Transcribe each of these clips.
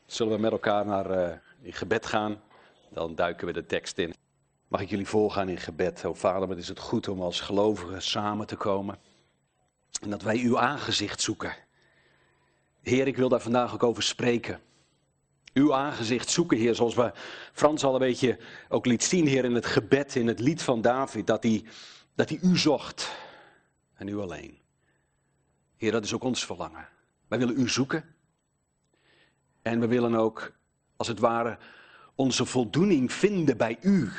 Zullen we met elkaar in gebed gaan? Dan duiken we de tekst in. Mag ik jullie voorgaan in gebed? O Vader, wat is het goed om als gelovigen samen te komen. En dat wij uw aangezicht zoeken. Heer, ik wil daar vandaag ook over spreken. Uw aangezicht zoeken, Heer, zoals we Frans al een beetje ook liet zien, Heer, in het gebed, in het lied van David, dat hij u zocht. En u alleen. Heer, dat is ook ons verlangen. Wij willen u zoeken. En we willen ook, als het ware, onze voldoening vinden bij u.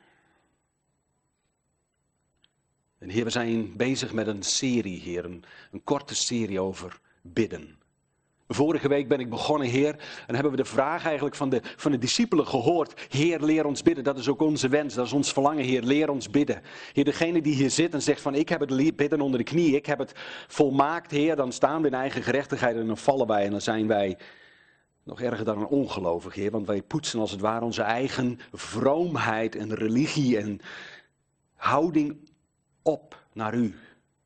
En Heer, we zijn bezig met een serie, Heer, een korte serie over bidden. Vorige week ben ik begonnen, Heer, en hebben we de vraag eigenlijk van de discipelen gehoord. Heer, leer ons bidden. Dat is ook onze wens, dat is ons verlangen, Heer, leer ons bidden. Heer, degene die hier zit en zegt van ik heb het bidden onder de knie, ik heb het volmaakt, Heer, dan staan we in eigen gerechtigheid en dan vallen wij en dan zijn wij nog erger dan een ongelovig, Heer, want wij poetsen als het ware onze eigen vroomheid en religie en houding op naar u.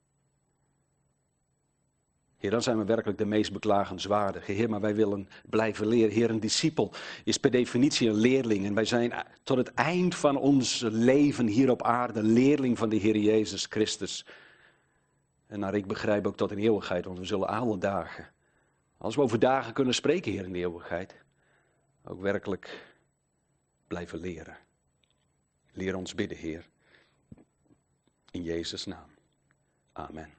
Heer, dan zijn we werkelijk de meest beklagenswaardige, Heer, maar wij willen blijven leren. Heer, een discipel is per definitie een leerling en wij zijn tot het eind van ons leven hier op aarde leerling van de Heer Jezus Christus. En naar ik begrijp ook tot in eeuwigheid, want we zullen alle dagen, als we over dagen kunnen spreken, Heer, in de eeuwigheid, ook werkelijk blijven leren. Leer ons bidden, Heer. In Jezus' naam. Amen.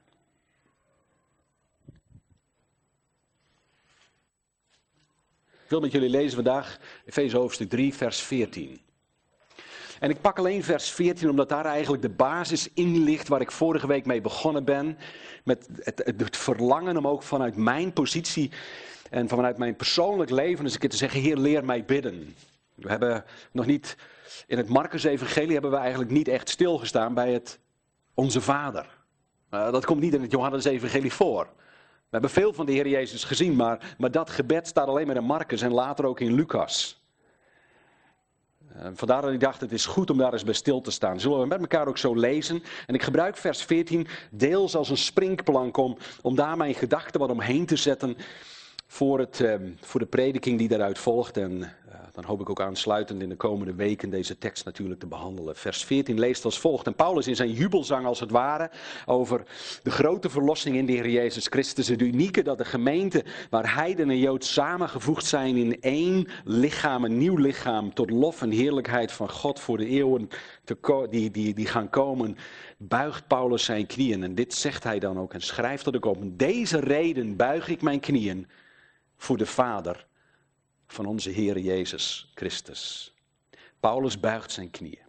Ik wil met jullie lezen vandaag Efeze hoofdstuk 3, vers 14. En ik pak alleen vers 14 omdat daar eigenlijk de basis in ligt waar ik vorige week mee begonnen ben. Met het verlangen om ook vanuit mijn positie en vanuit mijn persoonlijk leven eens een keer te zeggen, Heer, leer mij bidden. We hebben nog niet, in het Marcus-evangelie hebben we eigenlijk niet echt stilgestaan bij het Onze Vader. Dat komt niet in het Johannes-evangelie voor. We hebben veel van de Heer Jezus gezien, maar dat gebed staat alleen maar in Marcus en later ook in Lucas. Vandaar dat ik dacht, het is goed om daar eens bij stil te staan. Zullen we met elkaar ook zo lezen? En ik gebruik vers 14 deels als een springplank om daar mijn gedachten wat omheen te zetten voor de prediking die daaruit volgt. En dan hoop ik ook aansluitend in de komende weken deze tekst natuurlijk te behandelen. Vers 14 leest als volgt. En Paulus in zijn jubelzang als het ware over de grote verlossing in de Heer Jezus Christus. Het unieke dat de gemeente waar heiden en jood samengevoegd zijn in één lichaam, een nieuw lichaam, tot lof en heerlijkheid van God voor de eeuwen die gaan komen, buigt Paulus zijn knieën. En dit zegt hij dan ook en schrijft dat ook op. Deze reden buig ik mijn knieën voor de Vader van onze Heer Jezus Christus. Paulus buigt zijn knieën.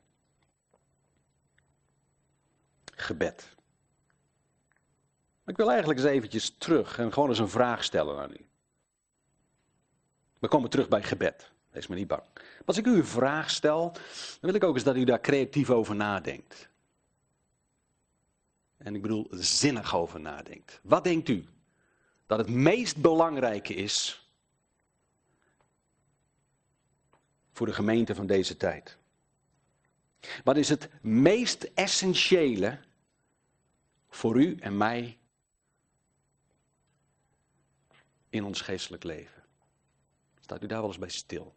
Gebed. Ik wil eigenlijk eens eventjes terug en gewoon eens een vraag stellen aan u. We komen terug bij gebed. Wees maar niet bang. Maar als ik u een vraag stel, dan wil ik ook eens dat u daar creatief over nadenkt. En ik bedoel zinnig over nadenkt. Wat denkt u dat het meest belangrijke is voor de gemeente van deze tijd? Wat is het meest essentiële voor u en mij in ons geestelijk leven? Staat u daar wel eens bij stil?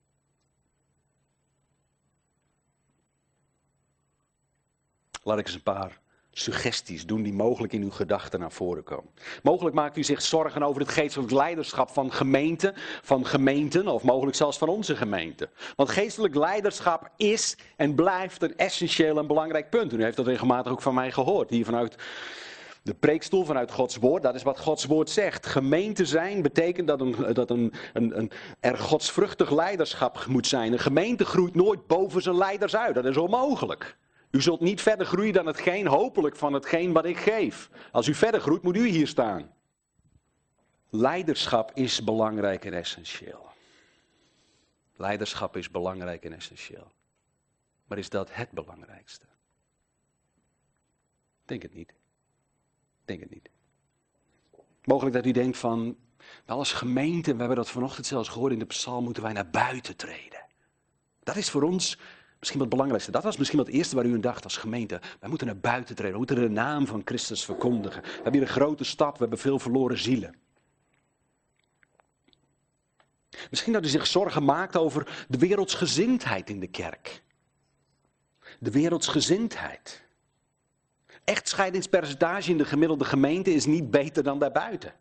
Laat ik eens een paar suggesties doen die mogelijk in uw gedachten naar voren komen. Mogelijk maakt u zich zorgen over het geestelijk leiderschap van gemeenten of mogelijk zelfs van onze gemeente. Want geestelijk leiderschap is en blijft een essentieel en belangrijk punt. U heeft dat regelmatig ook van mij gehoord, hier vanuit de preekstoel, vanuit Gods woord. Dat is wat Gods woord zegt. Gemeente zijn betekent dat er godsvruchtig leiderschap moet zijn. Een gemeente groeit nooit boven zijn leiders uit. Dat is onmogelijk. U zult niet verder groeien dan hopelijk van hetgeen wat ik geef. Als u verder groeit, moet u hier staan. Leiderschap is belangrijk en essentieel. Leiderschap is belangrijk en essentieel. Maar is dat het belangrijkste? Denk het niet. Denk het niet. Mogelijk dat u denkt van, wel als gemeente, we hebben dat vanochtend zelfs gehoord in de psalm, moeten wij naar buiten treden. Dat is voor ons misschien wat het belangrijkste. Dat was misschien wat het eerste waar u aan dacht als gemeente. Wij moeten naar buiten treden. We moeten de naam van Christus verkondigen. We hebben hier een grote stad. We hebben veel verloren zielen. Misschien dat u zich zorgen maakt over de wereldsgezindheid in de kerk. De wereldsgezindheid. Echtscheidingspercentage in de gemiddelde gemeente is niet beter dan daarbuiten.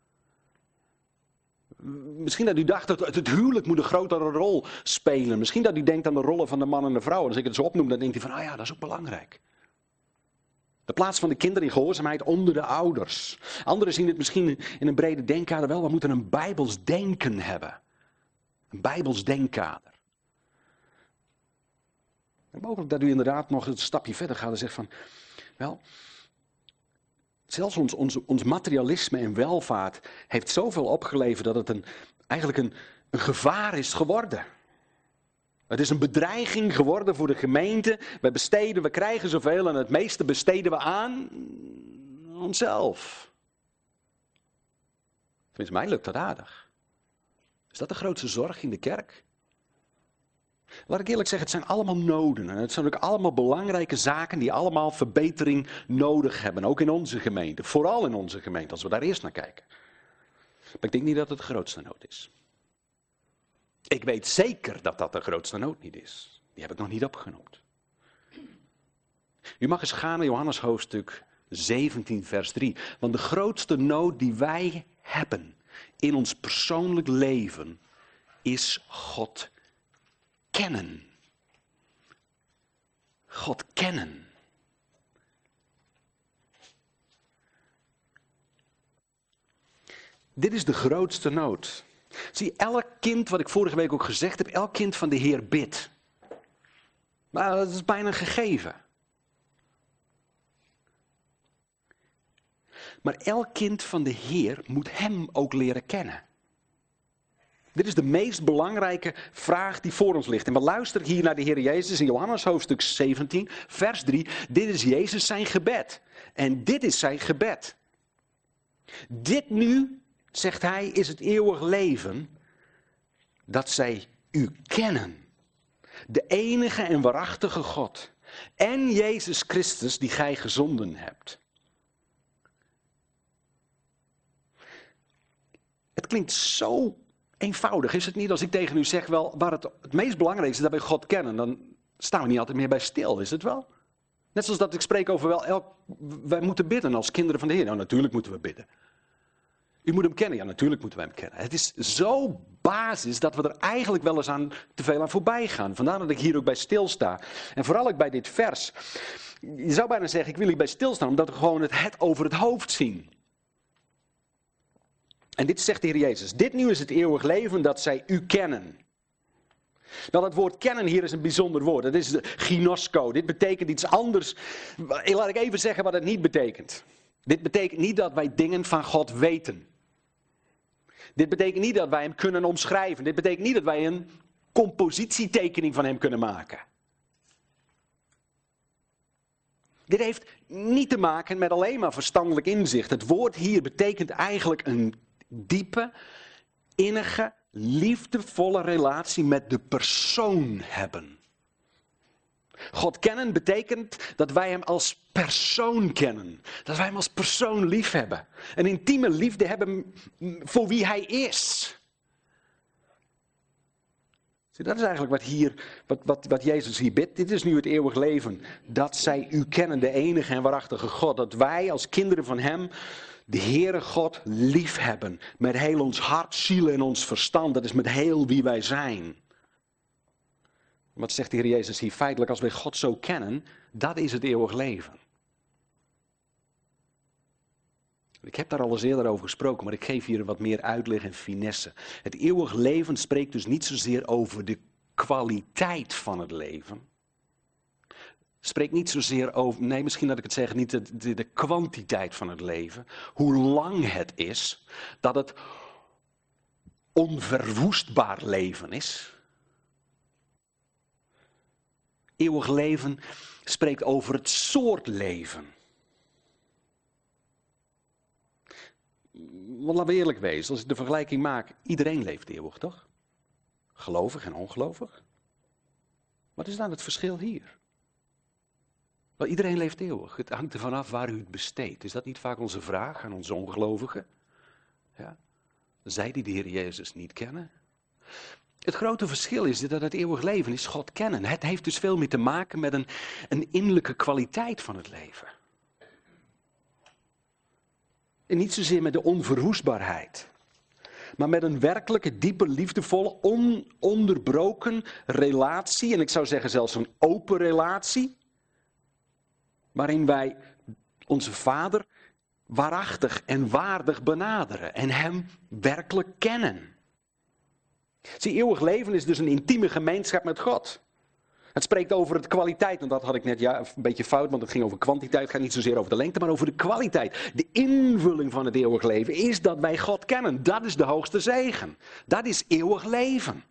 Misschien dat u dacht dat het huwelijk moet een grotere rol spelen. Misschien dat u denkt aan de rollen van de man en de vrouw. En als ik het zo opnoem, dan denkt u van, ja, dat is ook belangrijk. De plaats van de kinderen in gehoorzaamheid onder de ouders. Anderen zien het misschien in een brede denkkader wel. We moeten een bijbels denken hebben. Een bijbels denkkader. En mogelijk dat u inderdaad nog een stapje verder gaat en zegt van, wel, zelfs ons materialisme en welvaart heeft zoveel opgeleverd dat het eigenlijk een gevaar is geworden. Het is een bedreiging geworden voor de gemeente. We krijgen zoveel en het meeste besteden we aan onszelf. Volgens mij lukt dat aardig. Is dat de grootste zorg in de kerk? Laat ik eerlijk zeggen, het zijn allemaal noden. En het zijn ook allemaal belangrijke zaken die allemaal verbetering nodig hebben. Ook in onze gemeente. Vooral in onze gemeente, als we daar eerst naar kijken. Maar ik denk niet dat het de grootste nood is. Ik weet zeker dat dat de grootste nood niet is. Die heb ik nog niet opgenoemd. U mag eens gaan naar Johannes hoofdstuk 17 vers 3. Want de grootste nood die wij hebben in ons persoonlijk leven is God kennen. God kennen. Dit is de grootste nood. Zie, elk kind, wat ik vorige week ook gezegd heb, elk kind van de Heer bidt. Maar dat is bijna een gegeven. Maar elk kind van de Heer moet Hem ook leren kennen. Dit is de meest belangrijke vraag die voor ons ligt. En we luisteren hier naar de Heer Jezus in Johannes hoofdstuk 17, vers 3. Dit is Jezus zijn gebed. En dit is zijn gebed. Dit nu, zegt hij, is het eeuwig leven, dat zij u kennen. De enige en waarachtige God. En Jezus Christus die gij gezonden hebt. Het klinkt zo eenvoudig, is het niet? Als ik tegen u zeg, wel, waar het meest belangrijkste is dat wij God kennen, dan staan we niet altijd meer bij stil, is het wel? Net zoals dat ik spreek over wij moeten bidden als kinderen van de Heer. Nou, natuurlijk moeten we bidden. U moet hem kennen. Ja, natuurlijk moeten wij hem kennen. Het is zo basis dat we er eigenlijk wel eens te veel aan voorbij gaan. Vandaar dat ik hier ook bij stilsta. En vooral ook bij dit vers. Je zou bijna zeggen, ik wil hierbij stilstaan, omdat we gewoon het over het hoofd zien. En dit zegt de Heer Jezus. Dit nu is het eeuwig leven, dat zij u kennen. Nou, dat woord kennen hier is een bijzonder woord. Dat is ginosko. Dit betekent iets anders. Laat ik even zeggen wat het niet betekent. Dit betekent niet dat wij dingen van God weten. Dit betekent niet dat wij hem kunnen omschrijven. Dit betekent niet dat wij een compositietekening van hem kunnen maken. Dit heeft niet te maken met alleen maar verstandelijk inzicht. Het woord hier betekent eigenlijk een diepe, innige, liefdevolle relatie met de persoon hebben. God kennen betekent dat wij hem als persoon kennen. Dat wij hem als persoon lief hebben. Een intieme liefde hebben voor wie hij is. Zie, dat is eigenlijk wat Jezus hier bidt. Dit is nu het eeuwig leven. Dat zij u kennen, de enige en waarachtige God. Dat wij als kinderen van hem de Heere God lief hebben. Met heel ons hart, ziel en ons verstand. Dat is met heel wie wij zijn. Wat zegt de Heer Jezus hier feitelijk? Als wij God zo kennen, dat is het eeuwig leven. Ik heb daar al eens eerder over gesproken, maar ik geef hier wat meer uitleg en finesse. Het eeuwig leven spreekt dus niet zozeer over de kwaliteit van het leven. Spreekt niet zozeer over, nee, misschien dat ik het zeg, niet de kwantiteit van het leven. Hoe lang het is, dat het onverwoestbaar leven is. Eeuwig leven spreekt over het soort leven. Want laten we eerlijk wezen, als ik de vergelijking maak, iedereen leeft eeuwig, toch? Gelovig en ongelovig. Wat is dan het verschil hier? Wel, iedereen leeft eeuwig. Het hangt ervan af waar u het besteedt. Is dat niet vaak onze vraag aan onze ongelovigen? Ja. Zij die de Heer Jezus niet kennen, Het grote verschil is dat het eeuwig leven is God kennen. Het heeft dus veel meer te maken met een innerlijke kwaliteit van het leven. En niet zozeer met de onverwoestbaarheid. Maar met een werkelijke, diepe, liefdevolle, ononderbroken relatie. En ik zou zeggen zelfs een open relatie. Waarin wij onze Vader waarachtig en waardig benaderen. En Hem werkelijk kennen. Zie, eeuwig leven is dus een intieme gemeenschap met God. Het spreekt over de kwaliteit, en dat had ik net een beetje fout, want het ging over kwantiteit. Het gaat niet zozeer over de lengte, maar over de kwaliteit. De invulling van het eeuwig leven is dat wij God kennen. Dat is de hoogste zegen. Dat is eeuwig leven.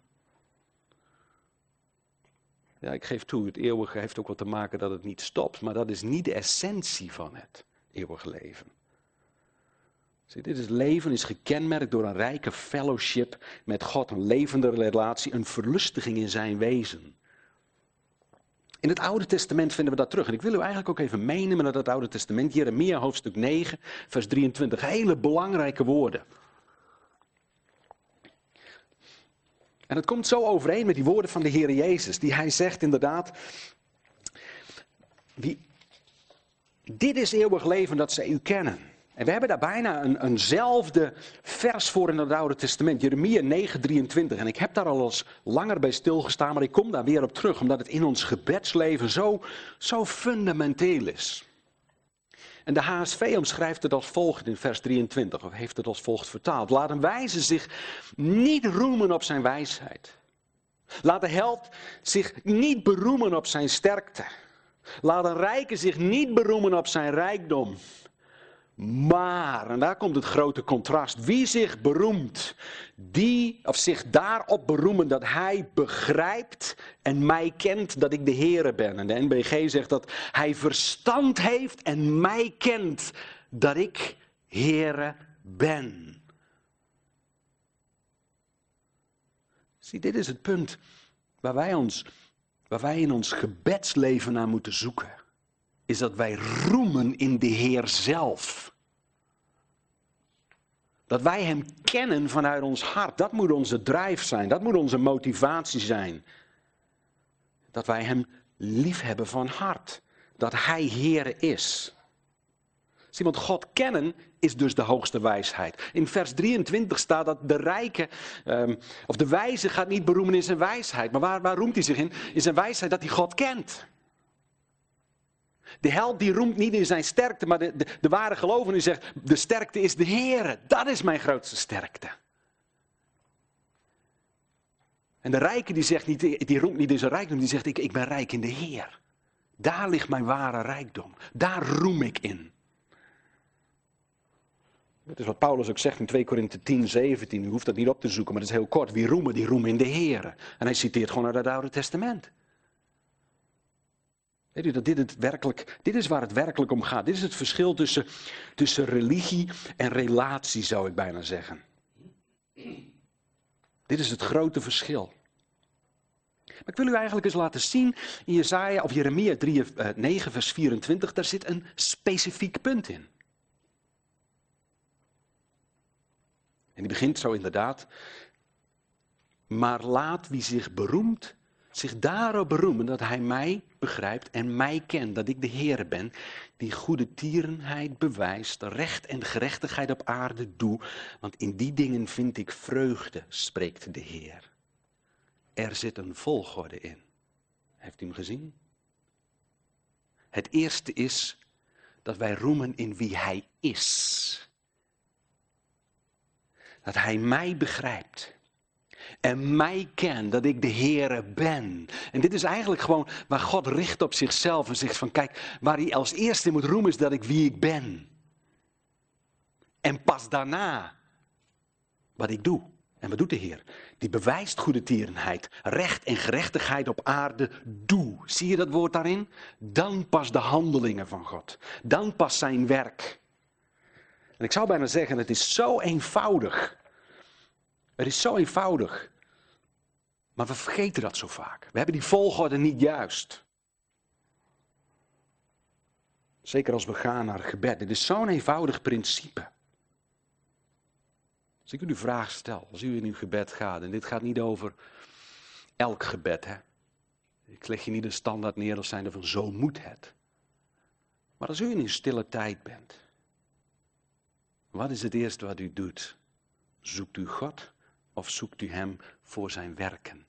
Ja, ik geef toe, het eeuwige heeft ook wat te maken dat het niet stopt, maar dat is niet de essentie van het eeuwige leven. Zie, dit is leven is gekenmerkt door een rijke fellowship met God, een levende relatie, een verlustiging in zijn wezen. In het Oude Testament vinden we dat terug. En ik wil u eigenlijk ook even meenemen naar het Oude Testament. Jeremia hoofdstuk 9, vers 23. Hele belangrijke woorden. En het komt zo overeen met die woorden van de Heer Jezus. Die hij zegt inderdaad. Dit is eeuwig leven dat zij u kennen. En we hebben daar bijna eenzelfde vers voor in het Oude Testament. Jeremia 9, 23. En ik heb daar al eens langer bij stilgestaan, maar ik kom daar weer op terug. Omdat het in ons gebedsleven zo fundamenteel is. En de HSV omschrijft het als volgt in vers 23. Of heeft het als volgt vertaald. Laat een wijze zich niet roemen op zijn wijsheid. Laat de held zich niet beroemen op zijn sterkte. Laat een rijke zich niet beroemen op zijn rijkdom. Maar, en daar komt het grote contrast, wie zich beroemt, of zich daarop beroemen dat hij begrijpt en mij kent dat ik de Heere ben. En de NBG zegt dat hij verstand heeft en mij kent dat ik Heere ben. Zie, dit is het punt waar wij in ons gebedsleven naar moeten zoeken. Is dat wij roemen in de Heer zelf. Dat wij Hem kennen vanuit ons hart. Dat moet onze drijf zijn. Dat moet onze motivatie zijn. Dat wij Hem liefhebben van hart. Dat Hij Heere is. Zie, want God kennen is dus de hoogste wijsheid. In vers 23 staat dat de rijke, of de wijze gaat niet beroemen in zijn wijsheid. Maar waar roemt hij zich in? In zijn wijsheid dat hij God kent. De held die roemt niet in zijn sterkte, maar de ware gelovige zegt, de sterkte is de Heere. Dat is mijn grootste sterkte. En de rijke die roemt niet in zijn rijkdom, die zegt, ik ben rijk in de Heer. Daar ligt mijn ware rijkdom. Daar roem ik in. Dat is wat Paulus ook zegt in 2 Korinthe 10, 17. U hoeft dat niet op te zoeken, maar dat is heel kort. Wie roemen, die roemen in de Heer. En hij citeert gewoon uit het Oude Testament. Weet u dat dit is waar het werkelijk om gaat. Dit is het verschil tussen religie en relatie, zou ik bijna zeggen. Dit is het grote verschil. Maar ik wil u eigenlijk eens laten zien in Jesaja of Jeremia 9 vers 24, daar zit een specifiek punt in. En die begint zo inderdaad. Maar laat wie zich beroemt, zich daarop beroemen dat hij mij begrijpt en mij kent, dat ik de Heere ben, die goede tierenheid bewijst, recht en gerechtigheid op aarde doe, want in die dingen vind ik vreugde, spreekt de Heer. Er zit een volgorde in. Heeft u hem gezien? Het eerste is dat wij roemen in wie hij is. Dat hij mij begrijpt. En mij kent, dat ik de Heere ben. En dit is eigenlijk gewoon waar God richt op zichzelf en zegt van kijk, waar hij als eerste moet roemen is dat ik wie ik ben. En pas daarna wat ik doe. En wat doet de Heer? Die bewijst goede tierenheid, recht en gerechtigheid op aarde doe. Zie je dat woord daarin? Dan pas de handelingen van God. Dan pas zijn werk. En ik zou bijna zeggen, het is zo eenvoudig. Het is zo eenvoudig. Maar we vergeten dat zo vaak. We hebben die volgorde niet juist. Zeker als we gaan naar gebed. Dit is zo'n eenvoudig principe. Als ik u de vraag stel, als u in uw gebed gaat, en dit gaat niet over elk gebed, hè. Ik leg je niet een standaard neer als zijnde van zo moet het. Maar als u in uw stille tijd bent, wat is het eerste wat u doet? Zoekt u God of zoekt u hem voor zijn werken?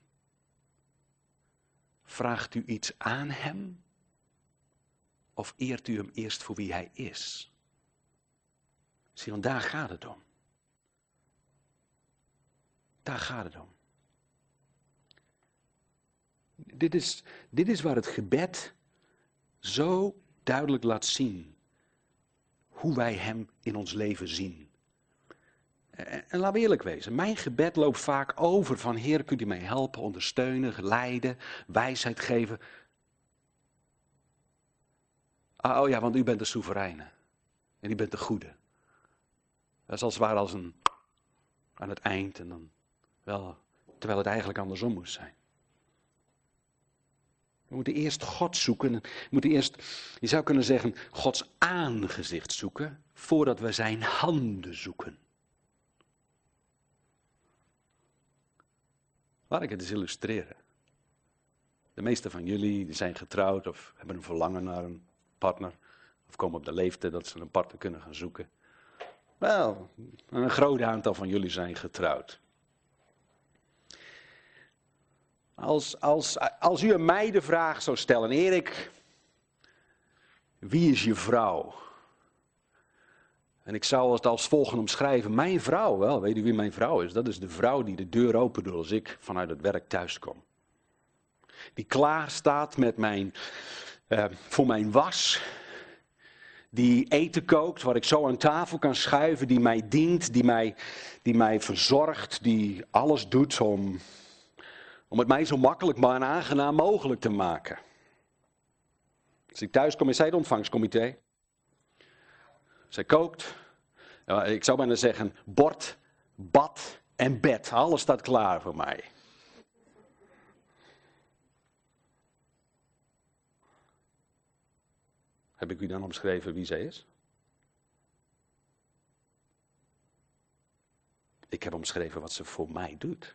Vraagt u iets aan hem of eert u hem eerst voor wie hij is? Zie, want daar gaat het om. Daar gaat het om. Dit is waar het gebed zo duidelijk laat zien hoe wij hem in ons leven zien. En laten we eerlijk wezen, mijn gebed loopt vaak over van Heer, kunt u mij helpen, ondersteunen, leiden, wijsheid geven. Oh ja, want u bent de soevereine en u bent de goede. Dat is als het ware als een aan het eind en dan wel, terwijl het eigenlijk andersom moest zijn. We moeten eerst God zoeken. We moeten eerst, je zou kunnen zeggen, Gods aangezicht zoeken, voordat we zijn handen zoeken. Laat ik het eens illustreren. De meeste van jullie die zijn getrouwd of hebben een verlangen naar een partner. Of komen op de leeftijd dat ze een partner kunnen gaan zoeken. Wel, een groot aantal van jullie zijn getrouwd. Als u aan mij de vraag zou stellen, Erik, wie is je vrouw? En ik zou het als volgende omschrijven, mijn vrouw, wel, weet u wie mijn vrouw is? Dat is de vrouw die de deur open doet als ik vanuit het werk thuis kom. Die klaar staat met voor mijn was. Die eten kookt, wat ik zo aan tafel kan schuiven, die mij dient, die mij verzorgt, die alles doet om het mij zo makkelijk maar en aangenaam mogelijk te maken. Als ik thuis kom, is zij het ontvangstcomité. Zij kookt. Ik zou bijna zeggen, bord, bad en bed. Alles staat klaar voor mij. Heb ik u dan omschreven wie zij is? Ik heb omschreven wat ze voor mij doet.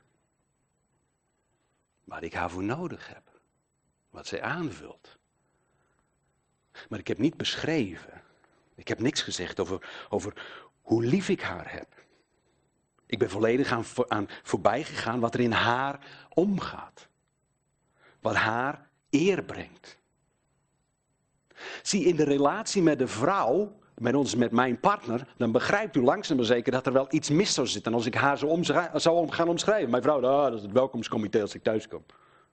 Waar ik haar voor nodig heb. Wat zij aanvult. Maar ik heb niet beschreven. Ik heb niks gezegd over hoe lief ik haar heb. Ik ben volledig aan voorbij gegaan wat er in haar omgaat. Wat haar eer brengt. Zie, in de relatie met de vrouw, met mijn partner, dan begrijpt u langzaam maar zeker dat er wel iets mis zou zitten. Als ik haar zou gaan omschrijven. Mijn vrouw, dat is het welkomstcomité als ik thuis kom.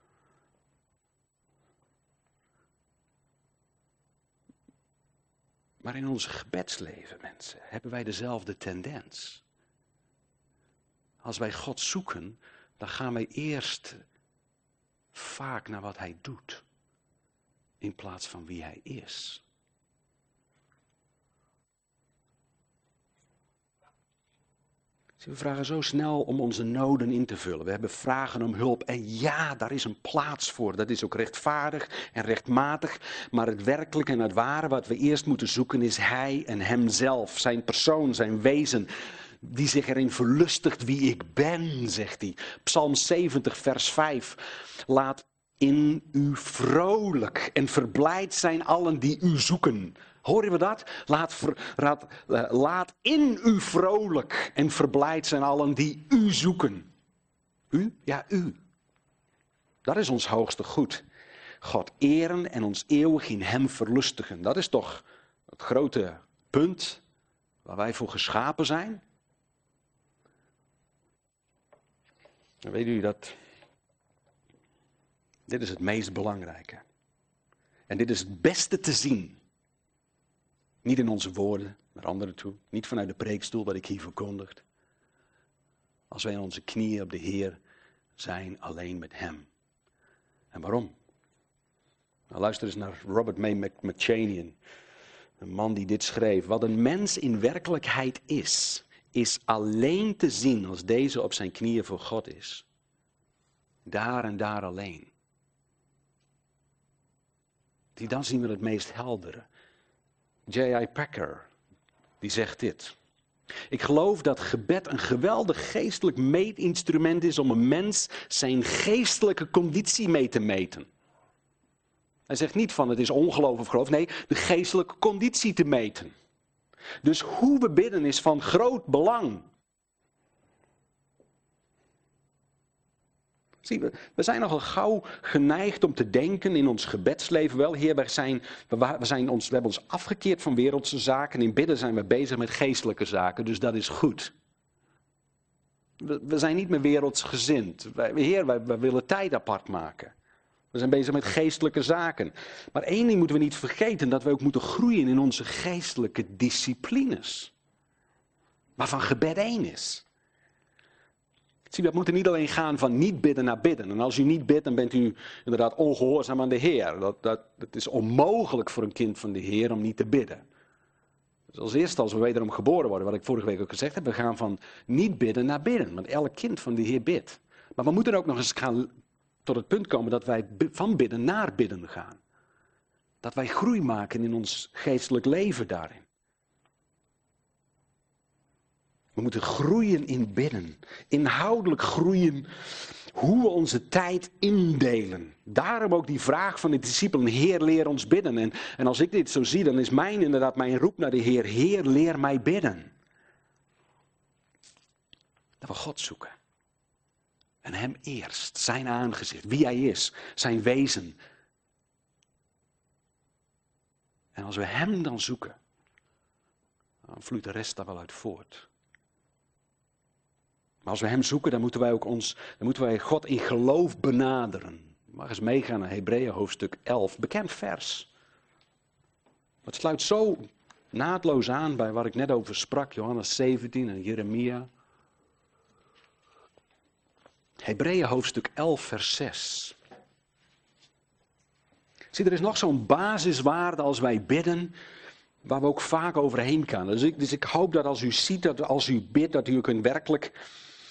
Maar in ons gebedsleven, mensen, hebben wij dezelfde tendens. Als wij God zoeken, dan gaan wij eerst vaak naar wat hij doet. In plaats van wie hij is. We vragen zo snel om onze noden in te vullen. We hebben vragen om hulp. En ja, daar is een plaats voor. Dat is ook rechtvaardig en rechtmatig. Maar het werkelijke en het ware wat we eerst moeten zoeken is hij en hemzelf. Zijn persoon, zijn wezen. Die zich erin verlustigt wie ik ben, zegt hij. Psalm 70 vers 5. Laat in u vrolijk en verblijd zijn allen die u zoeken. Horen we dat? Laat in u vrolijk en verblijd zijn allen die u zoeken. U? Ja, u. Dat is ons hoogste goed. God eren en ons eeuwig in hem verlustigen. Dat is toch het grote punt waar wij voor geschapen zijn? Dan weet u dat dit is het meest belangrijke. En dit is het beste te zien. Niet in onze woorden, naar anderen toe. Niet vanuit de preekstoel wat ik hier verkondigd. Als wij in onze knieën op de Heer zijn alleen met hem. En waarom? Nou, luister eens naar Robert May McCheyne. Een man die dit schreef. Wat een mens in werkelijkheid is alleen te zien als deze op zijn knieën voor God is. Daar en daar alleen. Dan zien we het meest heldere. J.I. Packer, die zegt dit. Ik geloof dat gebed een geweldig geestelijk meetinstrument is om een mens zijn geestelijke conditie mee te meten. Hij zegt niet van het is ongeloof of geloof, nee, de geestelijke conditie te meten. Dus hoe we bidden is van groot belang. Zie, we zijn nogal gauw geneigd om te denken in ons gebedsleven wel, Heer, we hebben ons afgekeerd van wereldse zaken. In bidden zijn we bezig met geestelijke zaken, dus dat is goed. We zijn niet meer wereldsgezind. Heer, wij willen tijd apart maken. We zijn bezig met geestelijke zaken. Maar één ding moeten we niet vergeten, dat we ook moeten groeien in onze geestelijke disciplines. Waarvan gebed één is. Zie, dat moet er niet alleen gaan van niet bidden naar bidden. En als u niet bidt, dan bent u inderdaad ongehoorzaam aan de Heer. Het is onmogelijk voor een kind van de Heer om niet te bidden. Dus als eerste, als we wederom geboren worden, wat ik vorige week ook gezegd heb, we gaan van niet bidden naar bidden. Want elk kind van de Heer bidt. Maar we moeten ook nog eens gaan tot het punt komen dat wij van bidden naar bidden gaan. Dat wij groei maken in ons geestelijk leven daarin. We moeten groeien in bidden. Inhoudelijk groeien hoe we onze tijd indelen. Daarom ook die vraag van de discipelen, Heer, leer ons bidden. En als ik dit zo zie, dan is inderdaad mijn roep naar de Heer, Heer, leer mij bidden. Dat we God zoeken. En hem eerst, zijn aangezicht, wie hij is, zijn wezen. En als we hem dan zoeken, dan vloeit de rest daar wel uit voort. Maar als we hem zoeken, dan moeten wij God in geloof benaderen. Mag eens meegaan naar Hebreeën hoofdstuk 11, bekend vers. Het sluit zo naadloos aan bij waar ik net over sprak, Johannes 17 en Jeremia. Hebreeën hoofdstuk 11 vers 6. Zie, er is nog zo'n basiswaarde als wij bidden, waar we ook vaak overheen gaan. Dus ik hoop dat als u ziet, dat als u bidt, dat u kunt werkelijk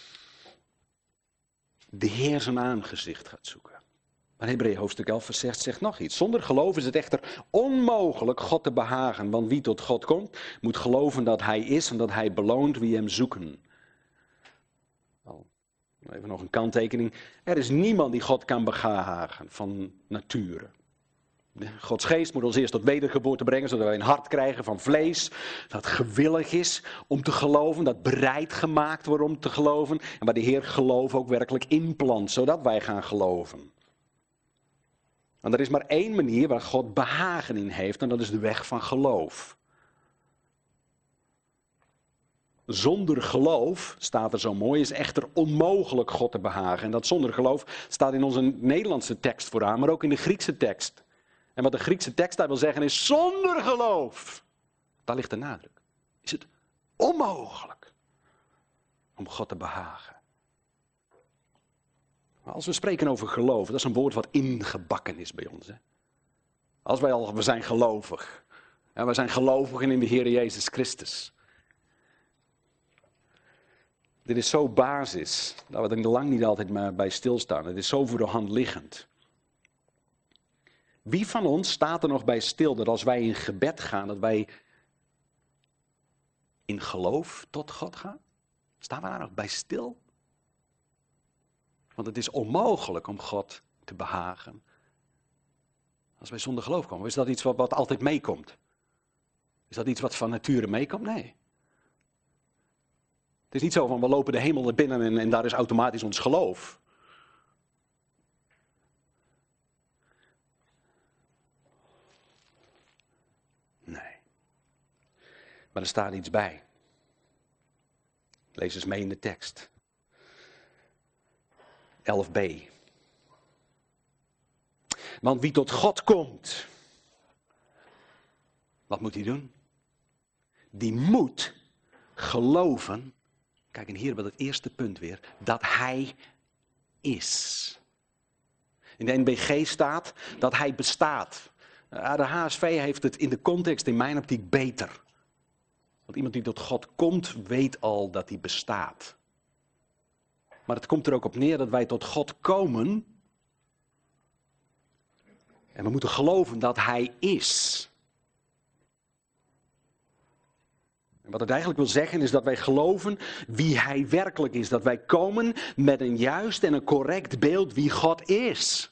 de Heer zijn aangezicht gaat zoeken. Maar Hebreeën hoofdstuk 11 vers 6 zegt nog iets. Zonder geloof is het echter onmogelijk God te behagen. Want wie tot God komt, moet geloven dat hij is en dat hij beloont wie hem zoeken. Even nog een kanttekening. Er is niemand die God kan behagen van nature. Gods geest moet ons eerst tot wedergeboorte brengen, zodat wij een hart krijgen van vlees, dat gewillig is om te geloven, dat bereid gemaakt wordt om te geloven, en waar de Heer geloof ook werkelijk inplant, zodat wij gaan geloven. Want er is maar één manier waar God behagen in heeft, en dat is de weg van geloof. Zonder geloof, staat er zo mooi, is echter onmogelijk God te behagen. En dat zonder geloof staat in onze Nederlandse tekst vooraan, maar ook in de Griekse tekst. En wat de Griekse tekst daar wil zeggen is zonder geloof. Daar ligt de nadruk. Is het onmogelijk om God te behagen. Maar als we spreken over geloof, dat is een woord wat ingebakken is bij ons. Hè? We zijn gelovig. En we zijn gelovigen in de Heer Jezus Christus. Dit is zo basis, dat we er lang niet altijd maar bij stilstaan. Het is zo voor de hand liggend. Wie van ons staat er nog bij stil dat als wij in gebed gaan, dat wij in geloof tot God gaan? Staan we daar nog bij stil? Want het is onmogelijk om God te behagen als wij zonder geloof komen. Is dat iets wat altijd meekomt? Is dat iets wat van nature meekomt? Nee. Het is niet zo van we lopen de hemel naar binnen en daar is automatisch ons geloof. Nee. Maar er staat iets bij. Lees eens mee in de tekst. 11b. Want wie tot God komt, wat moet hij doen? Die moet geloven. Kijk, en hier hebben we het eerste punt weer. Dat hij is. In de NBG staat dat hij bestaat. De HSV heeft het in de context in mijn optiek beter. Want iemand die tot God komt, weet al dat hij bestaat. Maar het komt er ook op neer dat wij tot God komen. En we moeten geloven dat hij is. En wat het eigenlijk wil zeggen is dat wij geloven wie hij werkelijk is. Dat wij komen met een juist en een correct beeld wie God is.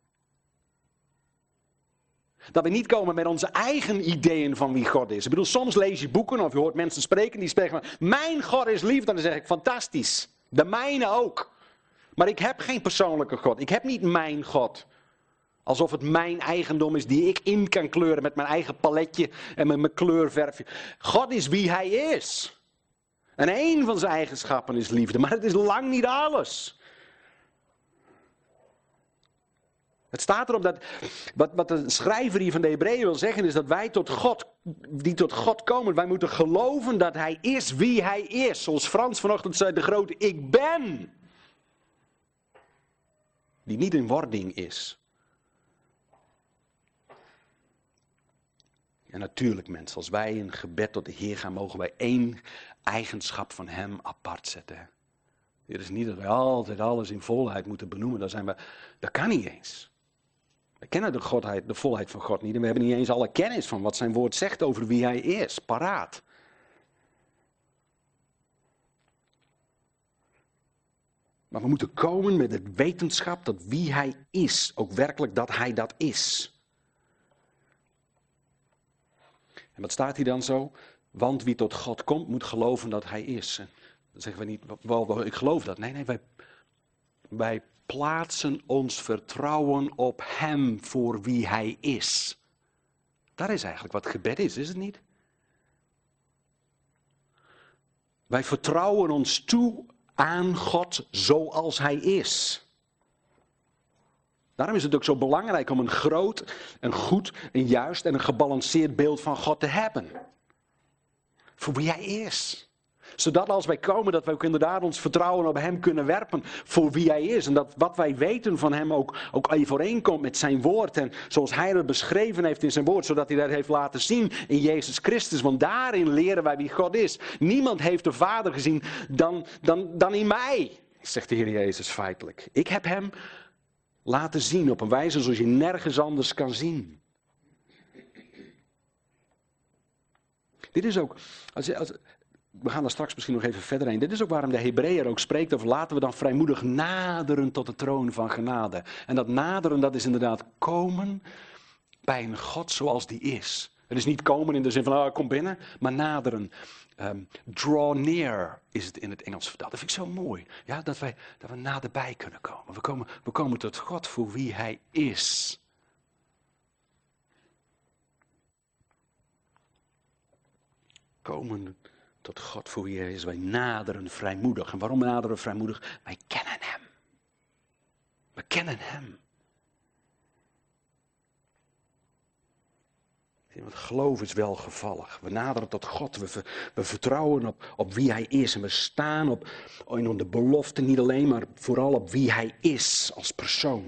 Dat we niet komen met onze eigen ideeën van wie God is. Ik bedoel, soms lees je boeken of je hoort mensen spreken die spreken van, mijn God is lief. Dan zeg ik, fantastisch. De mijne ook. Maar ik heb geen persoonlijke God. Ik heb niet mijn God. Alsof het mijn eigendom is die ik in kan kleuren met mijn eigen paletje en met mijn kleurverfje. God is wie hij is. En één van zijn eigenschappen is liefde, maar het is lang niet alles. Het staat erop dat, wat de schrijver hier van de Hebreeën wil zeggen, is dat wij die tot God komen, wij moeten geloven dat hij is wie hij is. Zoals Frans vanochtend zei, de grote ik ben. Die niet in wording is. En natuurlijk mensen, als wij in gebed tot de Heer gaan, mogen wij één eigenschap van hem apart zetten. Het is niet dat wij altijd alles in volheid moeten benoemen, dat kan niet eens. We kennen de volheid van God niet en we hebben niet eens alle kennis van wat zijn woord zegt over wie hij is, paraat. Maar we moeten komen met het wetenschap dat wie hij is, ook werkelijk dat hij dat is. En wat staat hier dan zo? Want wie tot God komt, moet geloven dat hij is. En dan zeggen we niet, wel, ik geloof dat. Nee, wij plaatsen ons vertrouwen op hem voor wie hij is. Dat is eigenlijk wat gebed is het niet? Wij vertrouwen ons toe aan God zoals hij is. Daarom is het ook zo belangrijk om een groot, een goed, een juist en een gebalanceerd beeld van God te hebben. Voor wie hij is. Zodat als wij komen, dat wij ook inderdaad ons vertrouwen op hem kunnen werpen voor wie hij is. En dat wat wij weten van hem ook overeenkomt met zijn woord. En zoals hij dat beschreven heeft in zijn woord. Zodat hij dat heeft laten zien in Jezus Christus. Want daarin leren wij wie God is. Niemand heeft de Vader gezien dan in mij, zegt de Heer Jezus feitelijk. Ik heb hem laten zien op een wijze zoals je nergens anders kan zien. Dit is ook, we gaan daar straks misschien nog even verder heen. Dit is ook waarom de Hebreeër ook spreekt over laten we dan vrijmoedig naderen tot de troon van genade. En dat naderen, dat is inderdaad komen bij een God zoals die is. Het is niet komen in de zin van kom binnen, maar naderen. Draw near is het in het Engels vertaald. Dat vind ik zo mooi. Ja, dat we naderbij kunnen komen. We komen tot God voor wie hij is. Komen tot God voor wie hij is. Wij naderen vrijmoedig. En waarom naderen we vrijmoedig? Wij kennen hem. We kennen hem. Want geloof is welgevallig. We naderen tot God. We vertrouwen op wie hij is. En we staan op de belofte niet alleen, maar vooral op wie hij is als persoon.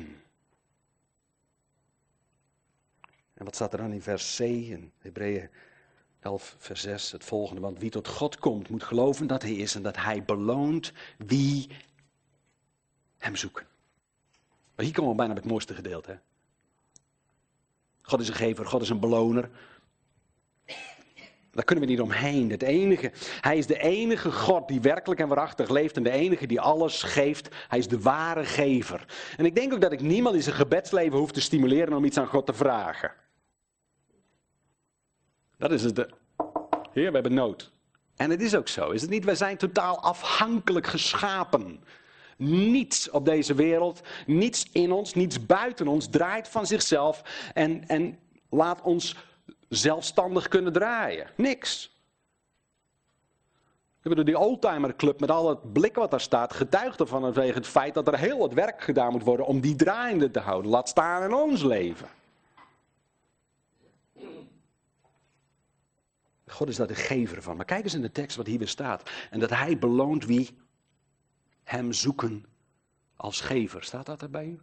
En wat staat er dan in vers C in Hebreeën 11 vers 6? Het volgende. Want wie tot God komt moet geloven dat hij is en dat hij beloont wie hem zoeken. Maar hier komen we bijna bij het mooiste gedeelte. Hè? God is een gever, God is een beloner. Daar kunnen we niet omheen. Hij is de enige God die werkelijk en waarachtig leeft en de enige die alles geeft. Hij is de ware gever. En ik denk ook dat ik niemand in zijn gebedsleven hoef te stimuleren om iets aan God te vragen. Dat is het. Heer, we hebben nood. En het is ook zo, is het niet? Wij zijn totaal afhankelijk geschapen. Niets op deze wereld, niets in ons, niets buiten ons draait van zichzelf en laat ons zelfstandig kunnen draaien. Niks. Die oldtimerclub met al het blik wat daar staat getuigt ervan vanwege het feit dat er heel wat werk gedaan moet worden om die draaiende te houden. Laat staan in ons leven. God is daar de gever van. Maar kijk eens in de tekst wat hier weer staat. En dat hij beloont wie hem zoeken als gever. Staat dat er bij u?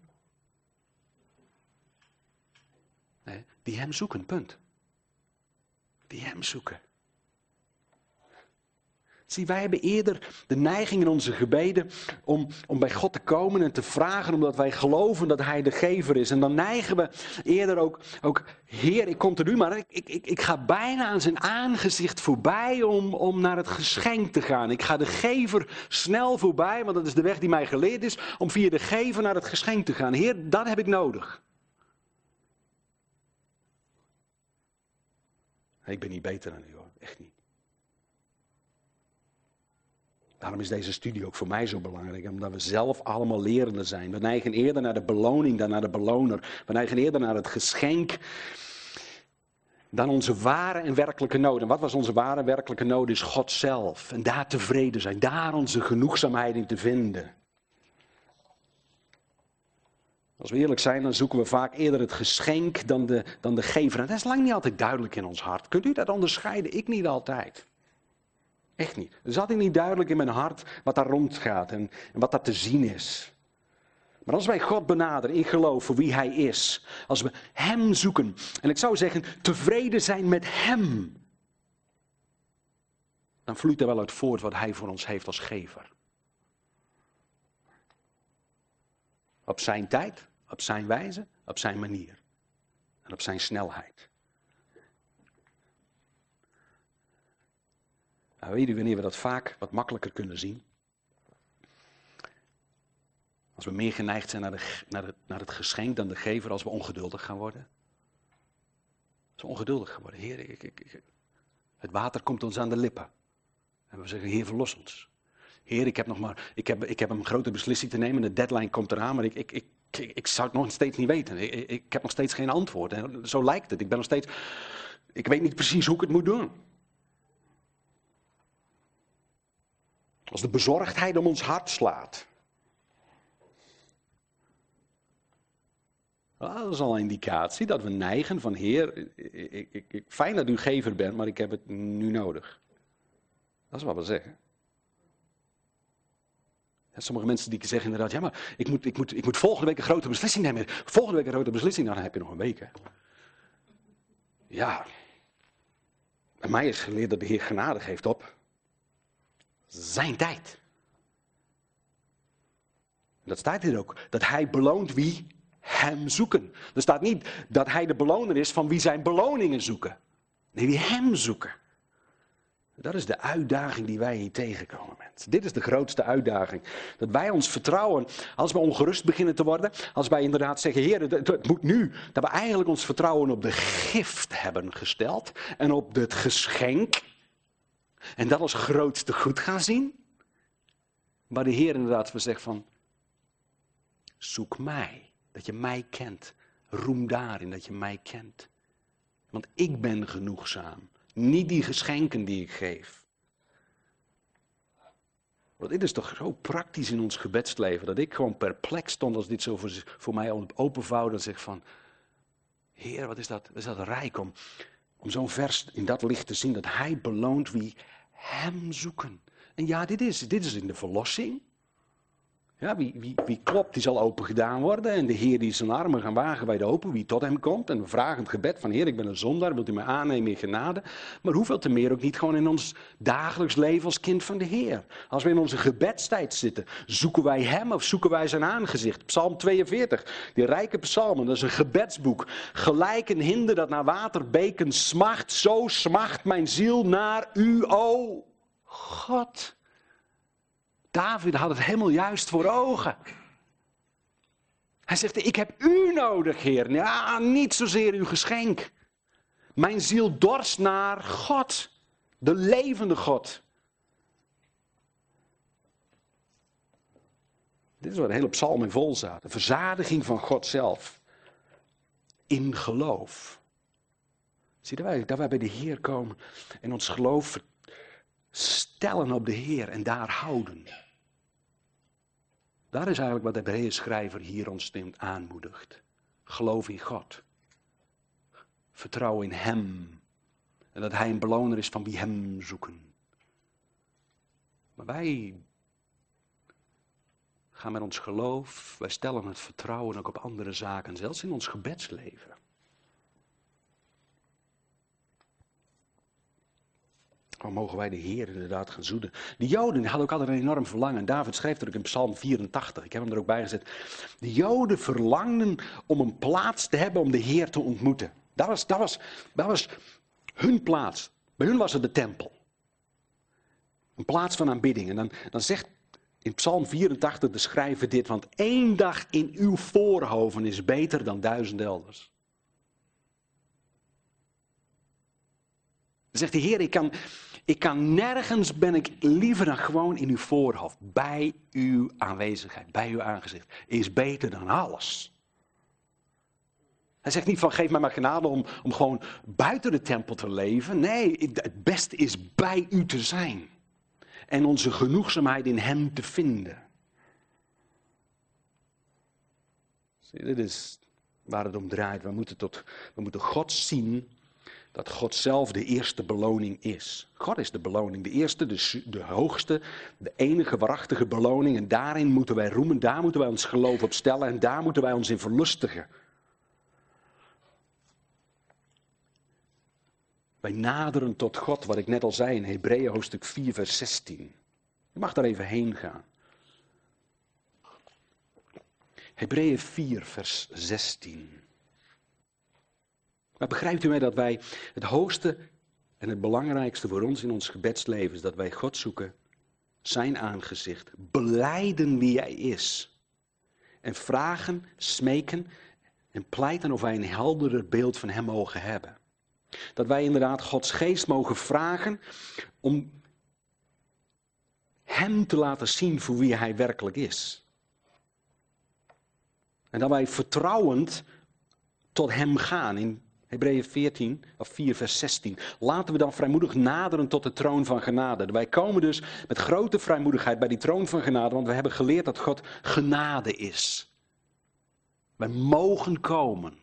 Nee, die hem zoeken, punt. Die hem zoeken. Zie, wij hebben eerder de neiging in onze gebeden om bij God te komen en te vragen omdat wij geloven dat Hij de gever is. En dan neigen we eerder ook Heer, ik kom tot u, maar ik ga bijna aan zijn aangezicht voorbij om naar het geschenk te gaan. Ik ga de gever snel voorbij, want dat is de weg die mij geleerd is, om via de gever naar het geschenk te gaan. Heer, dat heb ik nodig. Ik ben niet beter dan u hoor, echt niet. Daarom is deze studie ook voor mij zo belangrijk, omdat we zelf allemaal lerende zijn. We neigen eerder naar de beloning dan naar de beloner. We neigen eerder naar het geschenk dan onze ware en werkelijke nood. En wat was onze ware en werkelijke nood? Is God zelf. En daar tevreden zijn, daar onze genoegzaamheid in te vinden. Als we eerlijk zijn, dan zoeken we vaak eerder het geschenk dan de gever. En dat is lang niet altijd duidelijk in ons hart. Kunt u dat onderscheiden? Ik niet altijd. Echt niet. Er is altijd niet duidelijk in mijn hart wat daar rondgaat en wat daar te zien is. Maar als wij God benaderen in geloof voor wie Hij is, als we Hem zoeken, en ik zou zeggen tevreden zijn met Hem, dan vloeit er wel uit voort wat Hij voor ons heeft als gever. Op zijn tijd, op zijn wijze, op zijn manier en op zijn snelheid. Nou, weet u wanneer we dat vaak wat makkelijker kunnen zien? Als we meer geneigd zijn naar het geschenk dan de gever, als we ongeduldig gaan worden. Als we ongeduldig gaan worden. Heer, het water komt ons aan de lippen. En we zeggen, Heer, verlos ons. Heer, ik heb een grote beslissing te nemen, de deadline komt eraan, maar ik zou het nog steeds niet weten. Ik heb nog steeds geen antwoord. En zo lijkt het. Ik weet niet precies hoe ik het moet doen. Als de bezorgdheid om ons hart slaat. Dat is al een indicatie dat we neigen van Heer, fijn dat u gever bent, maar ik heb het nu nodig. Dat is wat we zeggen. Ja, sommige mensen die zeggen inderdaad, ja maar ik moet volgende week een grote beslissing nemen. Volgende week een grote beslissing, nou, dan heb je nog een week. Hè. Ja, bij mij is geleerd dat de Heer genade geeft op zijn tijd. Dat staat hier ook, dat Hij beloont wie Hem zoeken. Er staat niet dat Hij de beloner is van wie zijn beloningen zoeken. Nee, wie Hem zoeken. Dat is de uitdaging die wij hier tegenkomen, mensen. Dit is de grootste uitdaging. Dat wij ons vertrouwen, als we ongerust beginnen te worden, als wij inderdaad zeggen, Heer, het moet nu. Dat we eigenlijk ons vertrouwen op de gift hebben gesteld en op het geschenk. En dat als grootste goed gaan zien. Waar de Heer inderdaad voor zegt van, zoek mij. Dat je mij kent. Roem daarin dat je mij kent. Want ik ben genoegzaam. Niet die geschenken die ik geef. Want dit is toch zo praktisch in ons gebedsleven. Dat ik gewoon perplex stond als dit zo voor mij openvouwde. En zeg van, Heer, wat is dat rijk om zo'n vers in dat licht te zien. Dat Hij beloont wie Hem zoeken. En ja, dit is in de verlossing. Ja, wie klopt, die zal open gedaan worden. En de Heer die zijn armen gaan wagen bij de open, wie tot Hem komt. En we vragen het gebed van, Heer, ik ben een zondaar, wilt u mij aannemen in genade? Maar hoeveel te meer ook niet gewoon in ons dagelijks leven als kind van de Heer. Als we in onze gebedstijd zitten, zoeken wij Hem of zoeken wij zijn aangezicht? Psalm 42, die rijke psalmen, dat is een gebedsboek. Gelijk een hinde dat naar waterbeken smacht, zo smacht mijn ziel naar u, o God. David had het helemaal juist voor ogen. Hij zegt, ik heb u nodig, Heer. Ja, niet zozeer uw geschenk. Mijn ziel dorst naar God, de levende God. Dit is waar de hele psalm in vol staat. De verzadiging van God zelf. In geloof. Zie je dat wij bij de Heer komen en ons geloof stellen op de Heer en daar houden. Dat is eigenlijk wat de Hebreeënschrijver hier ons aanmoedigt. Geloof in God. Vertrouw in Hem. En dat Hij een beloner is van wie Hem zoeken. Maar wij gaan met ons geloof, wij stellen het vertrouwen ook op andere zaken, zelfs in ons gebedsleven. Gewoon mogen wij de Heer inderdaad gaan zoenen. De Joden hadden ook altijd een enorm verlangen. David schreef er ook in Psalm 84. Ik heb hem er ook bij gezet. De Joden verlangden om een plaats te hebben om de Heer te ontmoeten. Dat was hun plaats. Bij hun was het de tempel. Een plaats van aanbidding. En dan zegt in Psalm 84 de schrijver dit. Want 1 dag in uw voorhoven is beter dan 1000 elders. Dan zegt de Heer, ik kan nergens, ben ik liever dan gewoon in uw voorhoofd. Bij uw aanwezigheid, bij uw aangezicht. Is beter dan alles. Hij zegt niet van, geef mij maar genade om gewoon buiten de tempel te leven. Nee, het beste is bij u te zijn. En onze genoegzaamheid in hem te vinden. Zie, dit is waar het om draait. We moeten God zien dat God zelf de eerste beloning is. God is de beloning, de eerste, de hoogste, de enige waarachtige beloning. En daarin moeten wij roemen, daar moeten wij ons geloof op stellen en daar moeten wij ons in verlustigen. Wij naderen tot God, wat ik net al zei in Hebreeën hoofdstuk 4 vers 16. Je mag daar even heen gaan. Hebreeën 4 vers 16. Maar begrijpt u mij dat wij het hoogste en het belangrijkste voor ons in ons gebedsleven is dat wij God zoeken, zijn aangezicht, belijden wie hij is. En vragen, smeken en pleiten of wij een helderder beeld van hem mogen hebben. Dat wij inderdaad Gods geest mogen vragen om hem te laten zien voor wie hij werkelijk is. En dat wij vertrouwend tot hem gaan in Hebreeën 4 vers 16. Laten we dan vrijmoedig naderen tot de troon van genade. Wij komen dus met grote vrijmoedigheid bij die troon van genade, want we hebben geleerd dat God genade is. Wij mogen komen.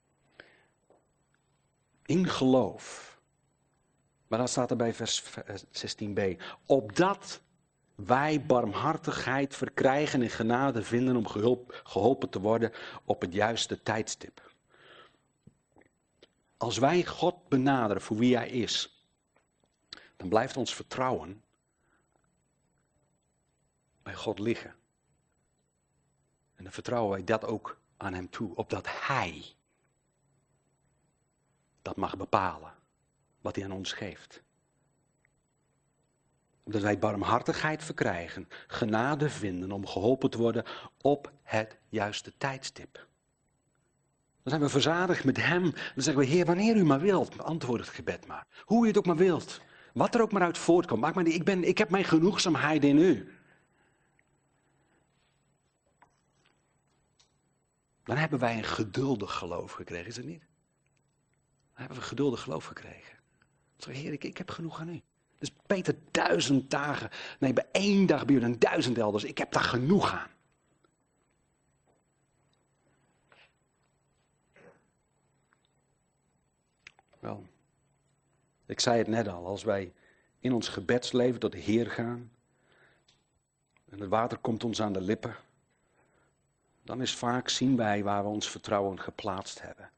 In geloof. Maar dan staat er bij vers 16b. Opdat wij barmhartigheid verkrijgen en genade vinden om geholpen te worden op het juiste tijdstip. Als wij God benaderen voor wie hij is, dan blijft ons vertrouwen bij God liggen. En dan vertrouwen wij dat ook aan hem toe, opdat hij dat mag bepalen, wat hij aan ons geeft. Opdat wij barmhartigheid verkrijgen, genade vinden om geholpen te worden op het juiste tijdstip. Dan zijn we verzadigd met hem. Dan zeggen we, Heer, wanneer u maar wilt, beantwoord het gebed maar. Hoe u het ook maar wilt. Wat er ook maar uit voortkomt. Maak maar niet, ik heb mijn genoegzaamheid in u. Dan hebben wij een geduldig geloof gekregen, is het niet? Dan hebben we geduldig geloof gekregen. Dan zeggen we, Heer, ik heb genoeg aan u. Dus beter 1000 dagen. Nee, bij 1 dag bij u dan 1000 elders. Ik heb daar genoeg aan. Wel, ik zei het net al, als wij in ons gebedsleven tot de Heer gaan en het water komt ons aan de lippen, dan is vaak zien wij waar we ons vertrouwen geplaatst hebben.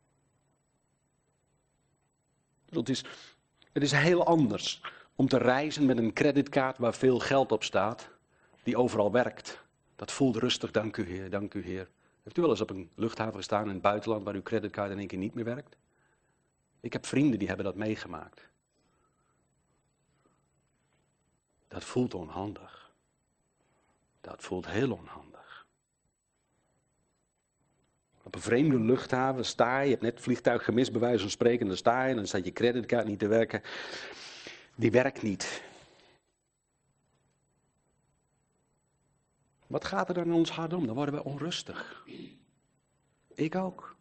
Het is heel anders om te reizen met een creditkaart waar veel geld op staat, die overal werkt. Dat voelt rustig, dank u Heer, dank u Heer. Heeft u wel eens op een luchthaven gestaan in het buitenland waar uw creditkaart in één keer niet meer werkt? Ik heb vrienden die hebben dat meegemaakt. Dat voelt onhandig. Dat voelt heel onhandig. Op een vreemde luchthaven sta je, je hebt net het vliegtuig gemist bij wijze van spreken, dan sta je en dan staat je creditcard niet te werken. Die werkt niet. Wat gaat er dan in ons hart om? Dan worden we onrustig. Ik ook.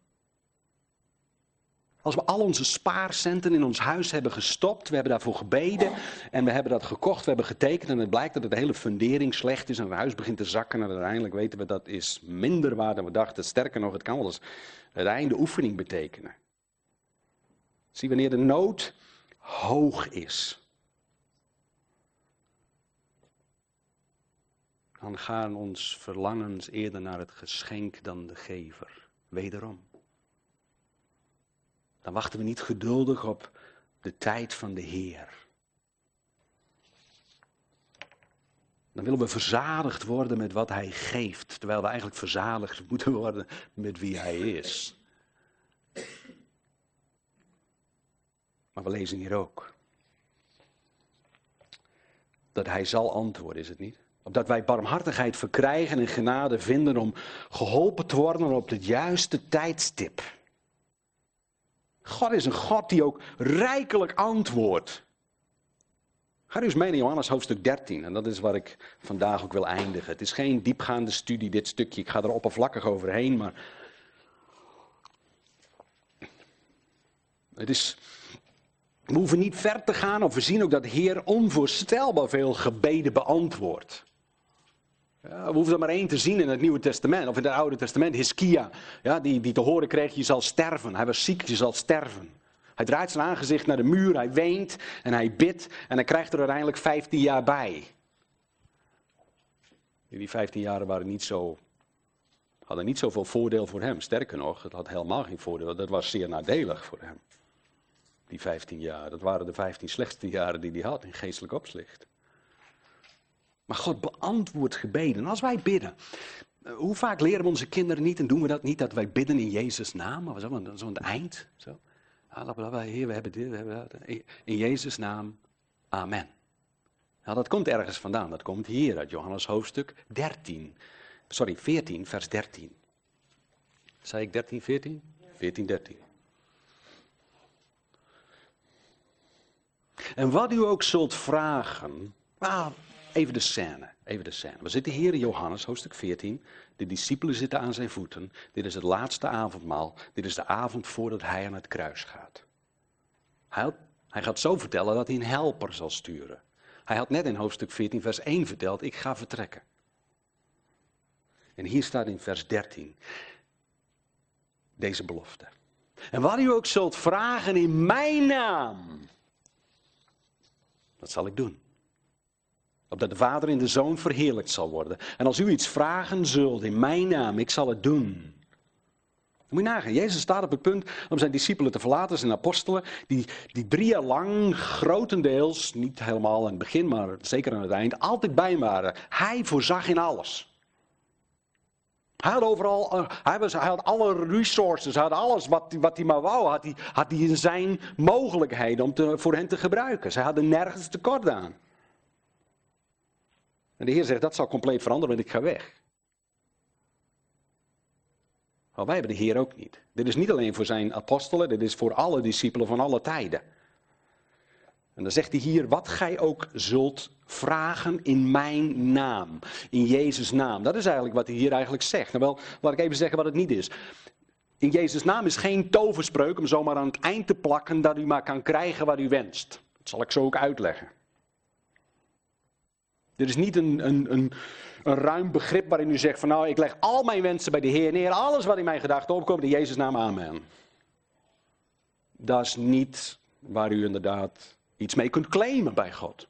Als we al onze spaarcenten in ons huis hebben gestopt, we hebben daarvoor gebeden en we hebben dat gekocht, we hebben getekend en het blijkt dat het hele fundering slecht is en het huis begint te zakken en uiteindelijk weten we dat is minder waard dan we dachten. Sterker nog, het kan wel eens het einde oefening betekenen. Zie, wanneer de nood hoog is, dan gaan ons verlangens eerder naar het geschenk dan de gever. Wederom. Dan wachten we niet geduldig op de tijd van de Heer. Dan willen we verzadigd worden met wat hij geeft. Terwijl we eigenlijk verzadigd moeten worden met wie hij is. Maar we lezen hier ook dat hij zal antwoorden, is het niet? Opdat wij barmhartigheid verkrijgen en genade vinden om geholpen te worden op het juiste tijdstip. God is een God die ook rijkelijk antwoordt. Ga eens mee naar Johannes hoofdstuk 13 en dat is waar ik vandaag ook wil eindigen. Het is geen diepgaande studie, dit stukje. Ik ga er oppervlakkig overheen, maar we hoeven niet ver te gaan of we zien ook dat de Heer onvoorstelbaar veel gebeden beantwoordt. Ja, we hoeven er maar één te zien in het Nieuwe Testament, of in het Oude Testament, Hiskia, ja, die te horen kreeg, je zal sterven. Hij was ziek, je zal sterven. Hij draait zijn aangezicht naar de muur, hij weent en hij bidt en hij krijgt er uiteindelijk 15 jaar bij. Die 15 jaren hadden niet zoveel voordeel voor hem. Sterker nog, het had helemaal geen voordeel, dat was zeer nadelig voor hem. Die 15 jaar, dat waren de 15 slechtste jaren die hij had in geestelijk opzicht. Maar God beantwoordt gebeden. En als wij bidden, hoe vaak leren we onze kinderen niet en doen we dat niet, dat wij bidden in Jezus' naam? Of zo aan het eind. Zo. Heer, we hebben dit, we hebben dat. In Jezus' naam, amen. Nou, dat komt ergens vandaan. Dat komt hier uit Johannes hoofdstuk 14, vers 13. Zei ik 13, 14? 14, 13. En wat u ook zult vragen. Even de scène. We zitten hier in Johannes, hoofdstuk 14. De discipelen zitten aan zijn voeten. Dit is het laatste avondmaal. Dit is de avond voordat hij aan het kruis gaat. Hij gaat zo vertellen dat hij een helper zal sturen. Hij had net in hoofdstuk 14 vers 1 verteld, ik ga vertrekken. En hier staat in vers 13 deze belofte. En wat u ook zult vragen in mijn naam, dat zal ik doen. Opdat de Vader in de Zoon verheerlijkt zal worden. En als u iets vragen zult in mijn naam, ik zal het doen. Dan moet je nagaan, Jezus staat op het punt om zijn discipelen te verlaten, zijn apostelen, die 3 jaar lang grotendeels, niet helemaal aan het begin, maar zeker aan het eind, altijd bij hem waren. Hij voorzag in alles. Hij had overal, hij had alle resources, hij had alles wat hij maar wou, had hij in zijn mogelijkheden om voor hen te gebruiken. Zij hadden nergens tekort aan. En de Heer zegt, dat zal compleet veranderen, want ik ga weg. Maar wij hebben de Heer ook niet. Dit is niet alleen voor zijn apostelen, dit is voor alle discipelen van alle tijden. En dan zegt hij hier, wat gij ook zult vragen in mijn naam. In Jezus' naam. Dat is eigenlijk wat hij hier eigenlijk zegt. Nou wel, laat ik even zeggen wat het niet is. In Jezus' naam is geen toverspreuk om zomaar aan het eind te plakken dat u maar kan krijgen wat u wenst. Dat zal ik zo ook uitleggen. Dit is niet een ruim begrip waarin u zegt van nou, ik leg al mijn wensen bij de Heer neer. Alles wat in mijn gedachten opkomt, in Jezus' naam, amen. Dat is niet waar u inderdaad iets mee kunt claimen bij God.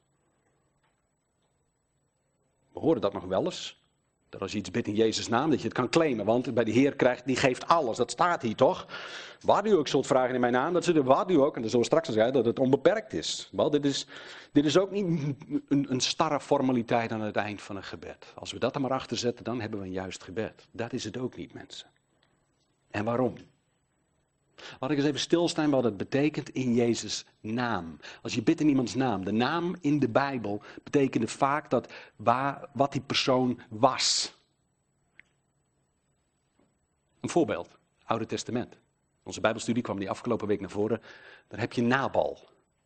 We horen dat nog wel eens. Dat als je iets bidt in Jezus' naam, dat je het kan claimen. Want bij de Heer die geeft alles. Dat staat hier toch? Wat u ook zult vragen in mijn naam, dat zit wat u ook. En dan zullen we straks zeggen dat het onbeperkt is. Wel, dit is ook niet een starre formaliteit aan het eind van een gebed. Als we dat er maar achter zetten, dan hebben we een juist gebed. Dat is het ook niet, mensen. En waarom? Laat ik eens even stilstaan wat het betekent in Jezus' naam. Als je bidt in iemands naam. De naam in de Bijbel betekende vaak wat die persoon was. Een voorbeeld. Oude Testament. Onze Bijbelstudie kwam die afgelopen week naar voren. Daar heb je Nabal.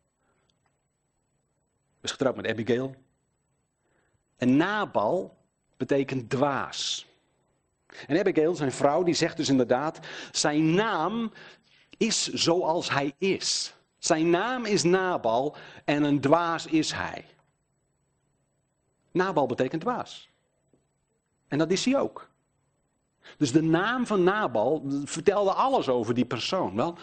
Is getrouwd met Abigail. En Nabal betekent dwaas. En Abigail, zijn vrouw, die zegt dus inderdaad, zijn naam is zoals hij is. Zijn naam is Nabal en een dwaas is hij. Nabal betekent dwaas. En dat is hij ook. Dus de naam van Nabal vertelde alles over die persoon. Wel,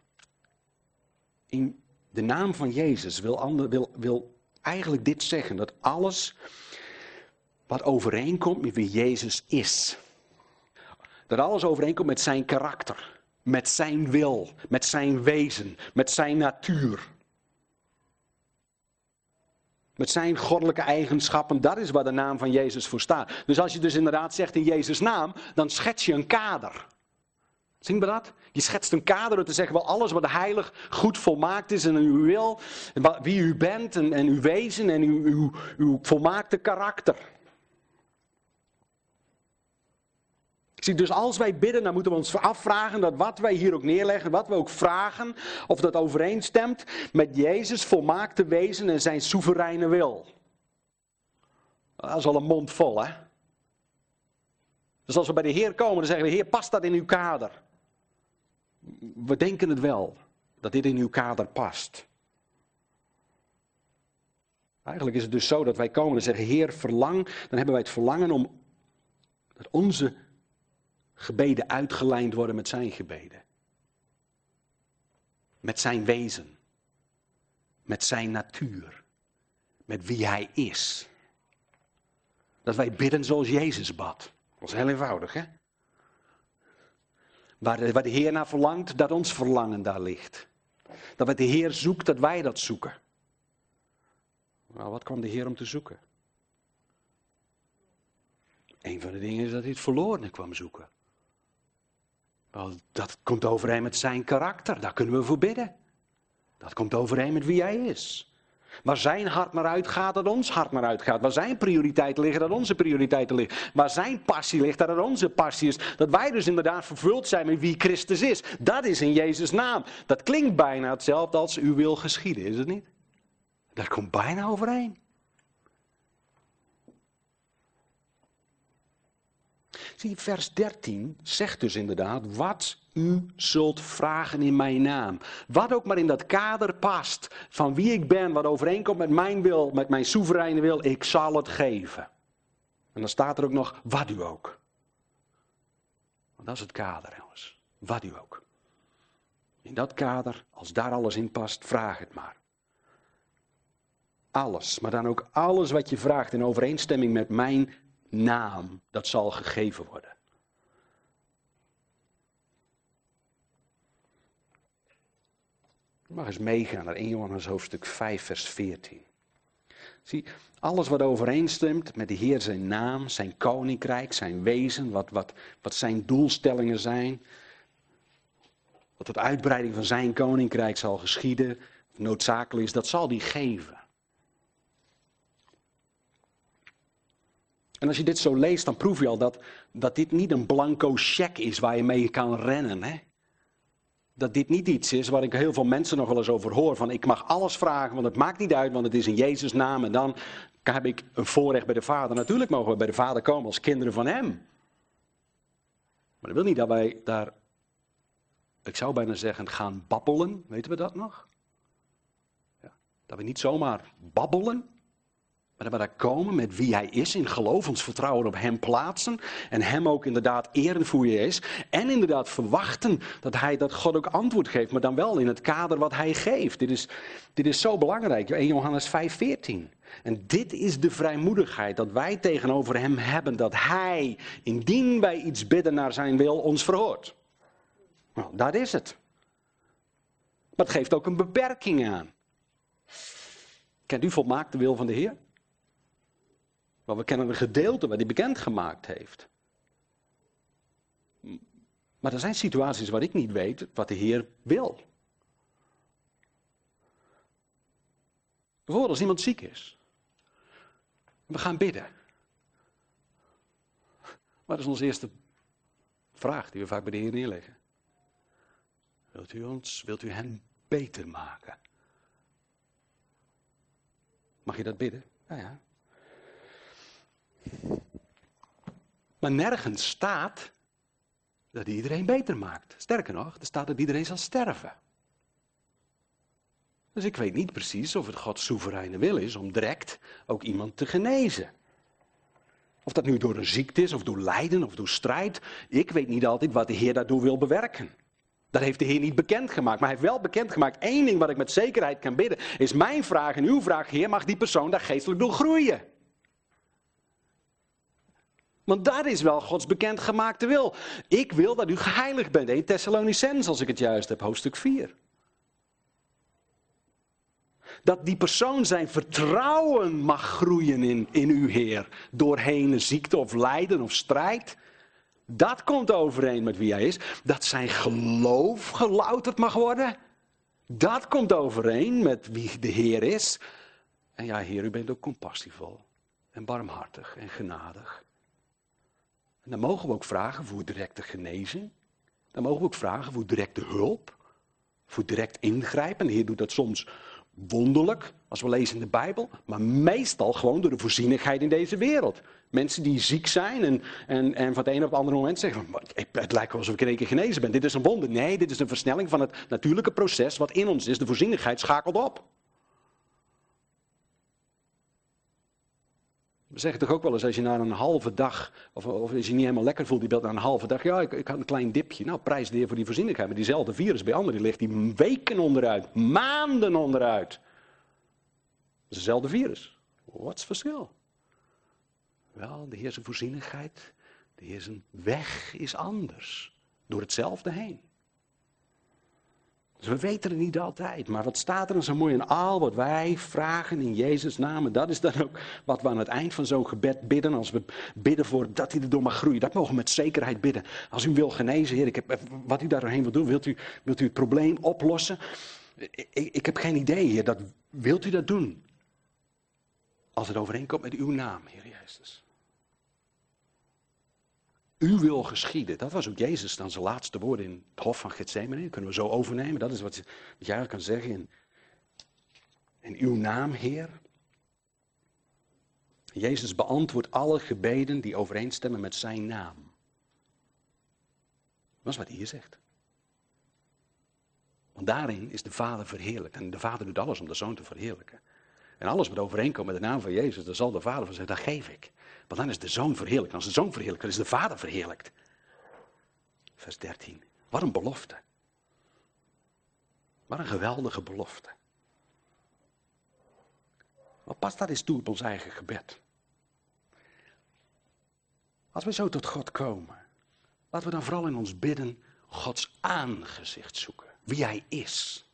in de naam van Jezus wil eigenlijk dit zeggen, dat alles wat overeenkomt met wie Jezus is. Dat alles overeenkomt met zijn karakter, met zijn wil, met zijn wezen, met zijn natuur. Met zijn goddelijke eigenschappen, dat is waar de naam van Jezus voor staat. Dus als je dus inderdaad zegt in Jezus' naam, dan schets je een kader. Zien we dat? Je schetst een kader door te zeggen, wel alles wat heilig, goed, volmaakt is en uw wil, wie u bent en uw wezen en uw volmaakte karakter. Zie, dus als wij bidden, dan moeten we ons afvragen dat wat wij hier ook neerleggen, wat we ook vragen, of dat overeenstemt met Jezus' volmaakte wezen en zijn soevereine wil. Dat is al een mond vol, hè? Dus als we bij de Heer komen, dan zeggen we, Heer, past dat in uw kader? We denken het wel, dat dit in uw kader past. Eigenlijk is het dus zo dat wij komen en zeggen, Heer, verlang, dan hebben wij het verlangen om dat onze gebeden uitgelijnd worden met zijn gebeden. Met zijn wezen. Met zijn natuur. Met wie hij is. Dat wij bidden zoals Jezus bad. Dat is heel eenvoudig, hè? Waar de Heer naar verlangt, dat ons verlangen daar ligt. Dat wat de Heer zoekt, dat wij dat zoeken. Nou, wat kwam de Heer om te zoeken? Een van de dingen is dat hij het verlorene kwam zoeken. Wel, dat komt overeen met zijn karakter, daar kunnen we voor bidden. Dat komt overeen met wie hij is. Waar zijn hart naar uitgaat, dat ons hart naar uitgaat. Waar zijn prioriteiten liggen, dat onze prioriteiten liggen. Waar zijn passie ligt, dat onze passie is. Dat wij dus inderdaad vervuld zijn met wie Christus is. Dat is in Jezus' naam. Dat klinkt bijna hetzelfde als uw wil geschieden, is het niet? Dat komt bijna overeen. Zie, vers 13 zegt dus inderdaad, wat u zult vragen in mijn naam. Wat ook maar in dat kader past, van wie ik ben, wat overeenkomt met mijn wil, met mijn soevereine wil, ik zal het geven. En dan staat er ook nog, wat u ook. Want dat is het kader, jongens. Wat u ook. In dat kader, als daar alles in past, vraag het maar. Alles, maar dan ook alles wat je vraagt in overeenstemming met mijn naam, dat zal gegeven worden. Je mag eens meegaan naar 1 Johannes hoofdstuk 5 vers 14. Zie, alles wat overeenstemt met de Heer zijn naam, zijn koninkrijk, zijn wezen, wat zijn doelstellingen zijn, wat tot uitbreiding van zijn koninkrijk zal geschieden, noodzakelijk is, dat zal hij geven. En als je dit zo leest, dan proef je al dat dit niet een blanco cheque is waar je mee kan rennen. Hè? Dat dit niet iets is waar ik heel veel mensen nog wel eens over hoor. Van ik mag alles vragen, want het maakt niet uit, want het is in Jezus' naam. En dan heb ik een voorrecht bij de Vader. Natuurlijk mogen we bij de Vader komen als kinderen van Hem. Maar dat wil niet dat wij daar, ik zou bijna zeggen, gaan babbelen. Weten we dat nog? Ja, dat we niet zomaar babbelen. Maar dat we daar komen met wie hij is, in geloof, ons vertrouwen op hem plaatsen. En hem ook inderdaad eren voor wie hij is. En inderdaad verwachten dat God ook antwoord geeft. Maar dan wel in het kader wat hij geeft. Dit is zo belangrijk. 1 Johannes 5:14. En dit is de vrijmoedigheid dat wij tegenover hem hebben. Dat hij, indien wij iets bidden naar zijn wil, ons verhoort. Nou, dat is het. Maar het geeft ook een beperking aan. Kent u volmaakt de wil van de Heer? Maar we kennen een gedeelte wat hij bekendgemaakt heeft. Maar er zijn situaties waar ik niet weet wat de Heer wil. Bijvoorbeeld als iemand ziek is. We gaan bidden. Wat is onze eerste vraag die we vaak bij de Heer neerleggen? Wilt u hen beter maken? Mag je dat bidden? Ja. Maar nergens staat dat hij iedereen beter maakt. Sterker nog, er staat dat iedereen zal sterven. Dus ik weet niet precies of het Gods soevereine wil is om direct ook iemand te genezen. Of dat nu door een ziekte is, of door lijden, of door strijd. Ik weet niet altijd wat de Heer daardoor wil bewerken. Dat heeft de Heer niet bekendgemaakt. Maar hij heeft wel bekendgemaakt. Eén ding wat ik met zekerheid kan bidden, is mijn vraag en uw vraag. Heer, mag die persoon daar geestelijk door groeien? Want dat is wel Gods bekendgemaakte wil. Ik wil dat u geheiligd bent. 1 Thessalonicenzen, als ik het juist heb, hoofdstuk 4. Dat die persoon zijn vertrouwen mag groeien in uw Heer. Doorheen ziekte of lijden of strijd. Dat komt overeen met wie hij is. Dat zijn geloof gelouterd mag worden. Dat komt overeen met wie de Heer is. En ja, Heer, u bent ook compassievol. En barmhartig en genadig. En dan mogen we ook vragen voor directe genezing. Dan mogen we ook vragen voor directe hulp. Voor direct ingrijpen. De Heer doet dat soms wonderlijk, als we lezen in de Bijbel. Maar meestal gewoon door de voorzienigheid in deze wereld. Mensen die ziek zijn en van het ene op het andere moment zeggen, het lijkt wel alsof ik in één keer genezen ben. Dit is een wonder. Nee, dit is een versnelling van het natuurlijke proces wat in ons is. De voorzienigheid schakelt op. We zeggen toch ook wel eens, als je na een halve dag, of als je niet helemaal lekker voelt, je bent na een halve dag, ja, ik had een klein dipje. Nou, prijs de Heer voor die voorzienigheid. Maar diezelfde virus bij anderen, die ligt die weken onderuit, maanden onderuit. Dat is hetzelfde virus. Wat is het verschil? Wel, de Heer zijn voorzienigheid, de Heer zijn weg is anders. Door hetzelfde heen. Dus we weten het niet altijd, maar wat staat er dan zo mooi in al wat wij vragen in Jezus' naam. En dat is dan ook wat we aan het eind van zo'n gebed bidden. Als we bidden voor dat hij erdoor mag groeien. Dat mogen we met zekerheid bidden. Als u wil genezen, Heer, wat u daar doorheen wil doen. Wilt u het probleem oplossen? Ik heb geen idee, Heer. Wilt u dat doen? Als het overeenkomt met uw naam, Heer Jezus. U wil geschieden. Dat was ook Jezus dan zijn laatste woorden in het hof van Getsemane. Dat kunnen we zo overnemen. Dat is wat je eigenlijk kan zeggen in uw naam, Heer. Jezus beantwoordt alle gebeden die overeenstemmen met zijn naam. Dat is wat hij hier zegt. Want daarin is de Vader verheerlijkt. En de Vader doet alles om de Zoon te verheerlijken. En alles wat overeenkomt met de naam van Jezus, daar zal de Vader van zeggen, dat geef ik. Want dan is de Zoon verheerlijkt. En als de Zoon verheerlijkt, dan is de Vader verheerlijkt. Vers 13. Wat een belofte. Wat een geweldige belofte. Maar pas dat eens toe op ons eigen gebed. Als we zo tot God komen, laten we dan vooral in ons bidden Gods aangezicht zoeken. Wie Hij is.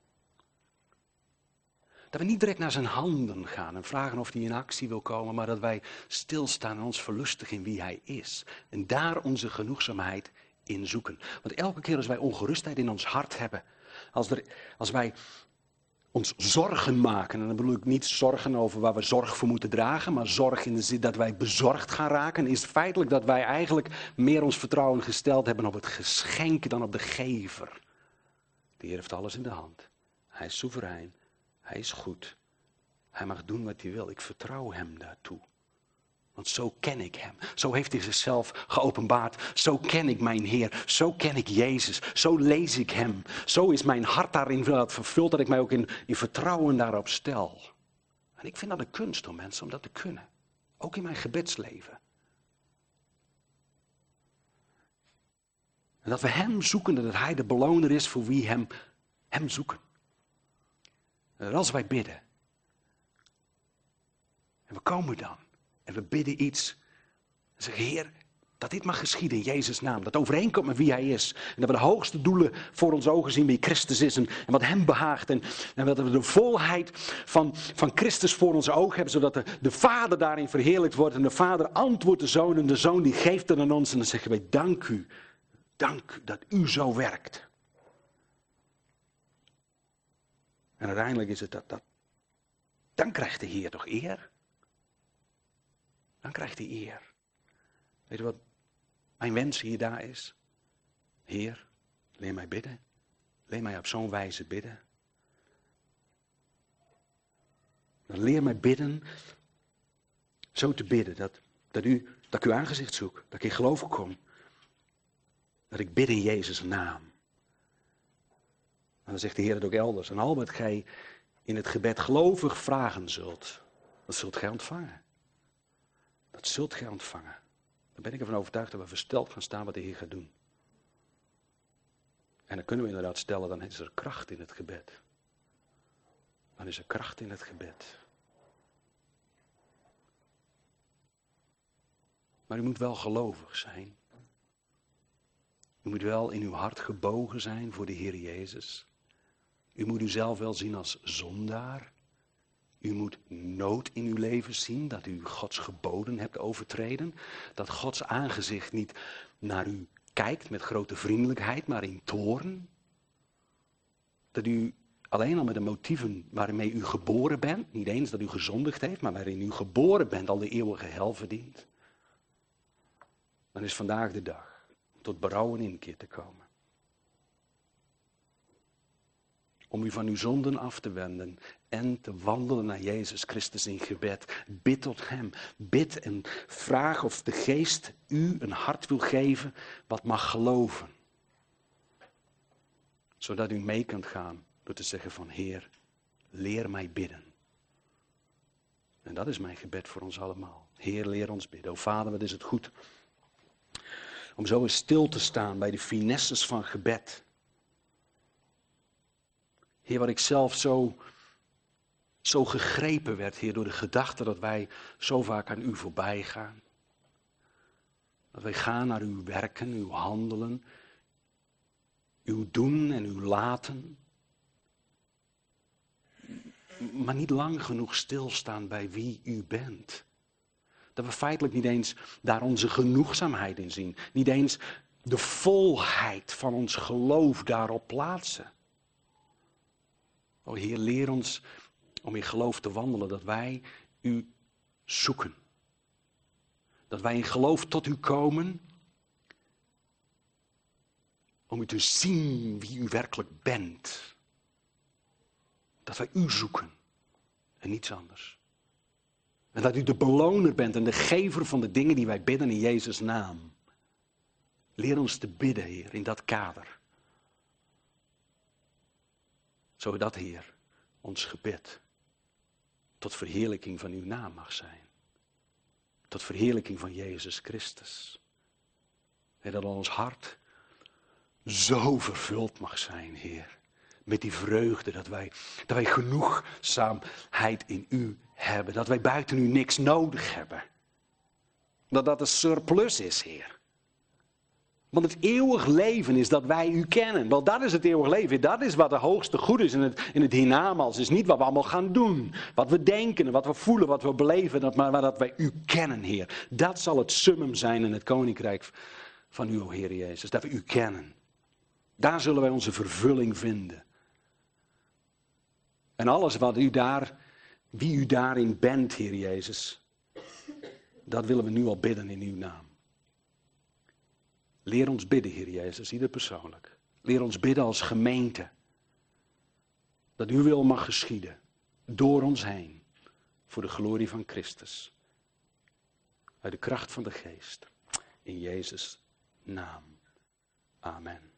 Dat we niet direct naar zijn handen gaan en vragen of hij in actie wil komen, maar dat wij stilstaan en ons verlustigen in wie hij is. En daar onze genoegzaamheid in zoeken. Want elke keer als wij ongerustheid in ons hart hebben, als wij ons zorgen maken, en dan bedoel ik niet zorgen over waar we zorg voor moeten dragen, maar zorg in de zin dat wij bezorgd gaan raken, is het feitelijk dat wij eigenlijk meer ons vertrouwen gesteld hebben op het geschenk dan op de gever. De Heer heeft alles in de hand. Hij is soeverein. Hij is goed. Hij mag doen wat hij wil. Ik vertrouw hem daartoe. Want zo ken ik hem. Zo heeft hij zichzelf geopenbaard. Zo ken ik mijn Heer. Zo ken ik Jezus. Zo lees ik hem. Zo is mijn hart daarin vervuld dat ik mij ook in vertrouwen daarop stel. En ik vind dat een kunst om mensen om dat te kunnen. Ook in mijn gebedsleven. En dat we hem zoeken, dat hij de beloner is voor wie hem zoeken. En als wij bidden, en we komen dan, en we bidden iets, en zeggen, Heer, dat dit mag geschieden in Jezus' naam, dat overeenkomt met wie Hij is, en dat we de hoogste doelen voor ons ogen zien wie Christus is, en wat Hem behaagt, en dat we de volheid van Christus voor onze ogen hebben, zodat de Vader daarin verheerlijkt wordt, en de Vader antwoordt de Zoon, en de Zoon die geeft het aan ons, en dan zeggen wij, dank u dat u zo werkt. En uiteindelijk is het dat. Dan krijgt de Heer toch eer? Dan krijgt hij eer. Weet je wat mijn wens hier daar is? Heer, leer mij bidden. Leer mij op zo'n wijze bidden. Dan leer mij bidden. Zo te bidden. Dat ik uw aangezicht zoek. Dat ik in geloof kom. Dat ik bid in Jezus' naam. En dan zegt de Heer het ook elders. En al wat gij in het gebed gelovig vragen zult, dat zult gij ontvangen. Dat zult gij ontvangen. Dan ben ik ervan overtuigd dat we versteld gaan staan wat de Heer gaat doen. En dan kunnen we inderdaad stellen, dan is er kracht in het gebed. Dan is er kracht in het gebed. Maar u moet wel gelovig zijn. U moet wel in uw hart gebogen zijn voor de Heer Jezus. U moet uzelf wel zien als zondaar. U moet nood in uw leven zien, dat u Gods geboden hebt overtreden. Dat Gods aangezicht niet naar u kijkt met grote vriendelijkheid, maar in toorn. Dat u alleen al met de motieven waarmee u geboren bent, niet eens dat u gezondigd heeft, maar waarin u geboren bent, al de eeuwige hel verdient. Dan is vandaag de dag om tot berouw en inkeer te komen. Om u van uw zonden af te wenden en te wandelen naar Jezus Christus in gebed. Bid tot Hem. Bid en vraag of de Geest u een hart wil geven wat mag geloven. Zodat u mee kunt gaan door te zeggen van Heer, leer mij bidden. En dat is mijn gebed voor ons allemaal. Heer, leer ons bidden. O Vader, wat is het goed om zo eens stil te staan bij de finesses van gebed. Heer, wat ik zelf zo gegrepen werd, Heer, door de gedachte dat wij zo vaak aan u voorbij gaan. Dat wij gaan naar uw werken, uw handelen, uw doen en uw laten. Maar niet lang genoeg stilstaan bij wie u bent. Dat we feitelijk niet eens daar onze genoegzaamheid in zien. Niet eens de volheid van ons geloof daarop plaatsen. O Heer, leer ons om in geloof te wandelen, dat wij u zoeken. Dat wij in geloof tot u komen, om u te zien wie u werkelijk bent. Dat wij u zoeken en niets anders. En dat u de beloner bent en de gever van de dingen die wij bidden in Jezus' naam. Leer ons te bidden, Heer, in dat kader. Zodat, Heer, ons gebed tot verheerlijking van uw naam mag zijn. Tot verheerlijking van Jezus Christus. En dat ons hart zo vervuld mag zijn, Heer. Met die vreugde dat wij genoegzaamheid in u hebben. Dat wij buiten u niks nodig hebben. Dat dat een surplus is, Heer. Want het eeuwig leven is dat wij u kennen. Wel, dat is het eeuwig leven. Dat is wat de hoogste goed is in het hiernamaals. Het is niet wat we allemaal gaan doen. Wat we denken, wat we voelen, wat we beleven. Maar dat wij u kennen, Heer. Dat zal het summum zijn in het koninkrijk van u, o Heer Jezus. Dat we u kennen. Daar zullen wij onze vervulling vinden. En alles wat wie u daarin bent, Heer Jezus. Dat willen we nu al bidden in uw naam. Leer ons bidden, Heer Jezus, ieder persoonlijk. Leer ons bidden als gemeente. Dat uw wil mag geschieden. Door ons heen. Voor de glorie van Christus. Uit de kracht van de Geest. In Jezus' naam. Amen.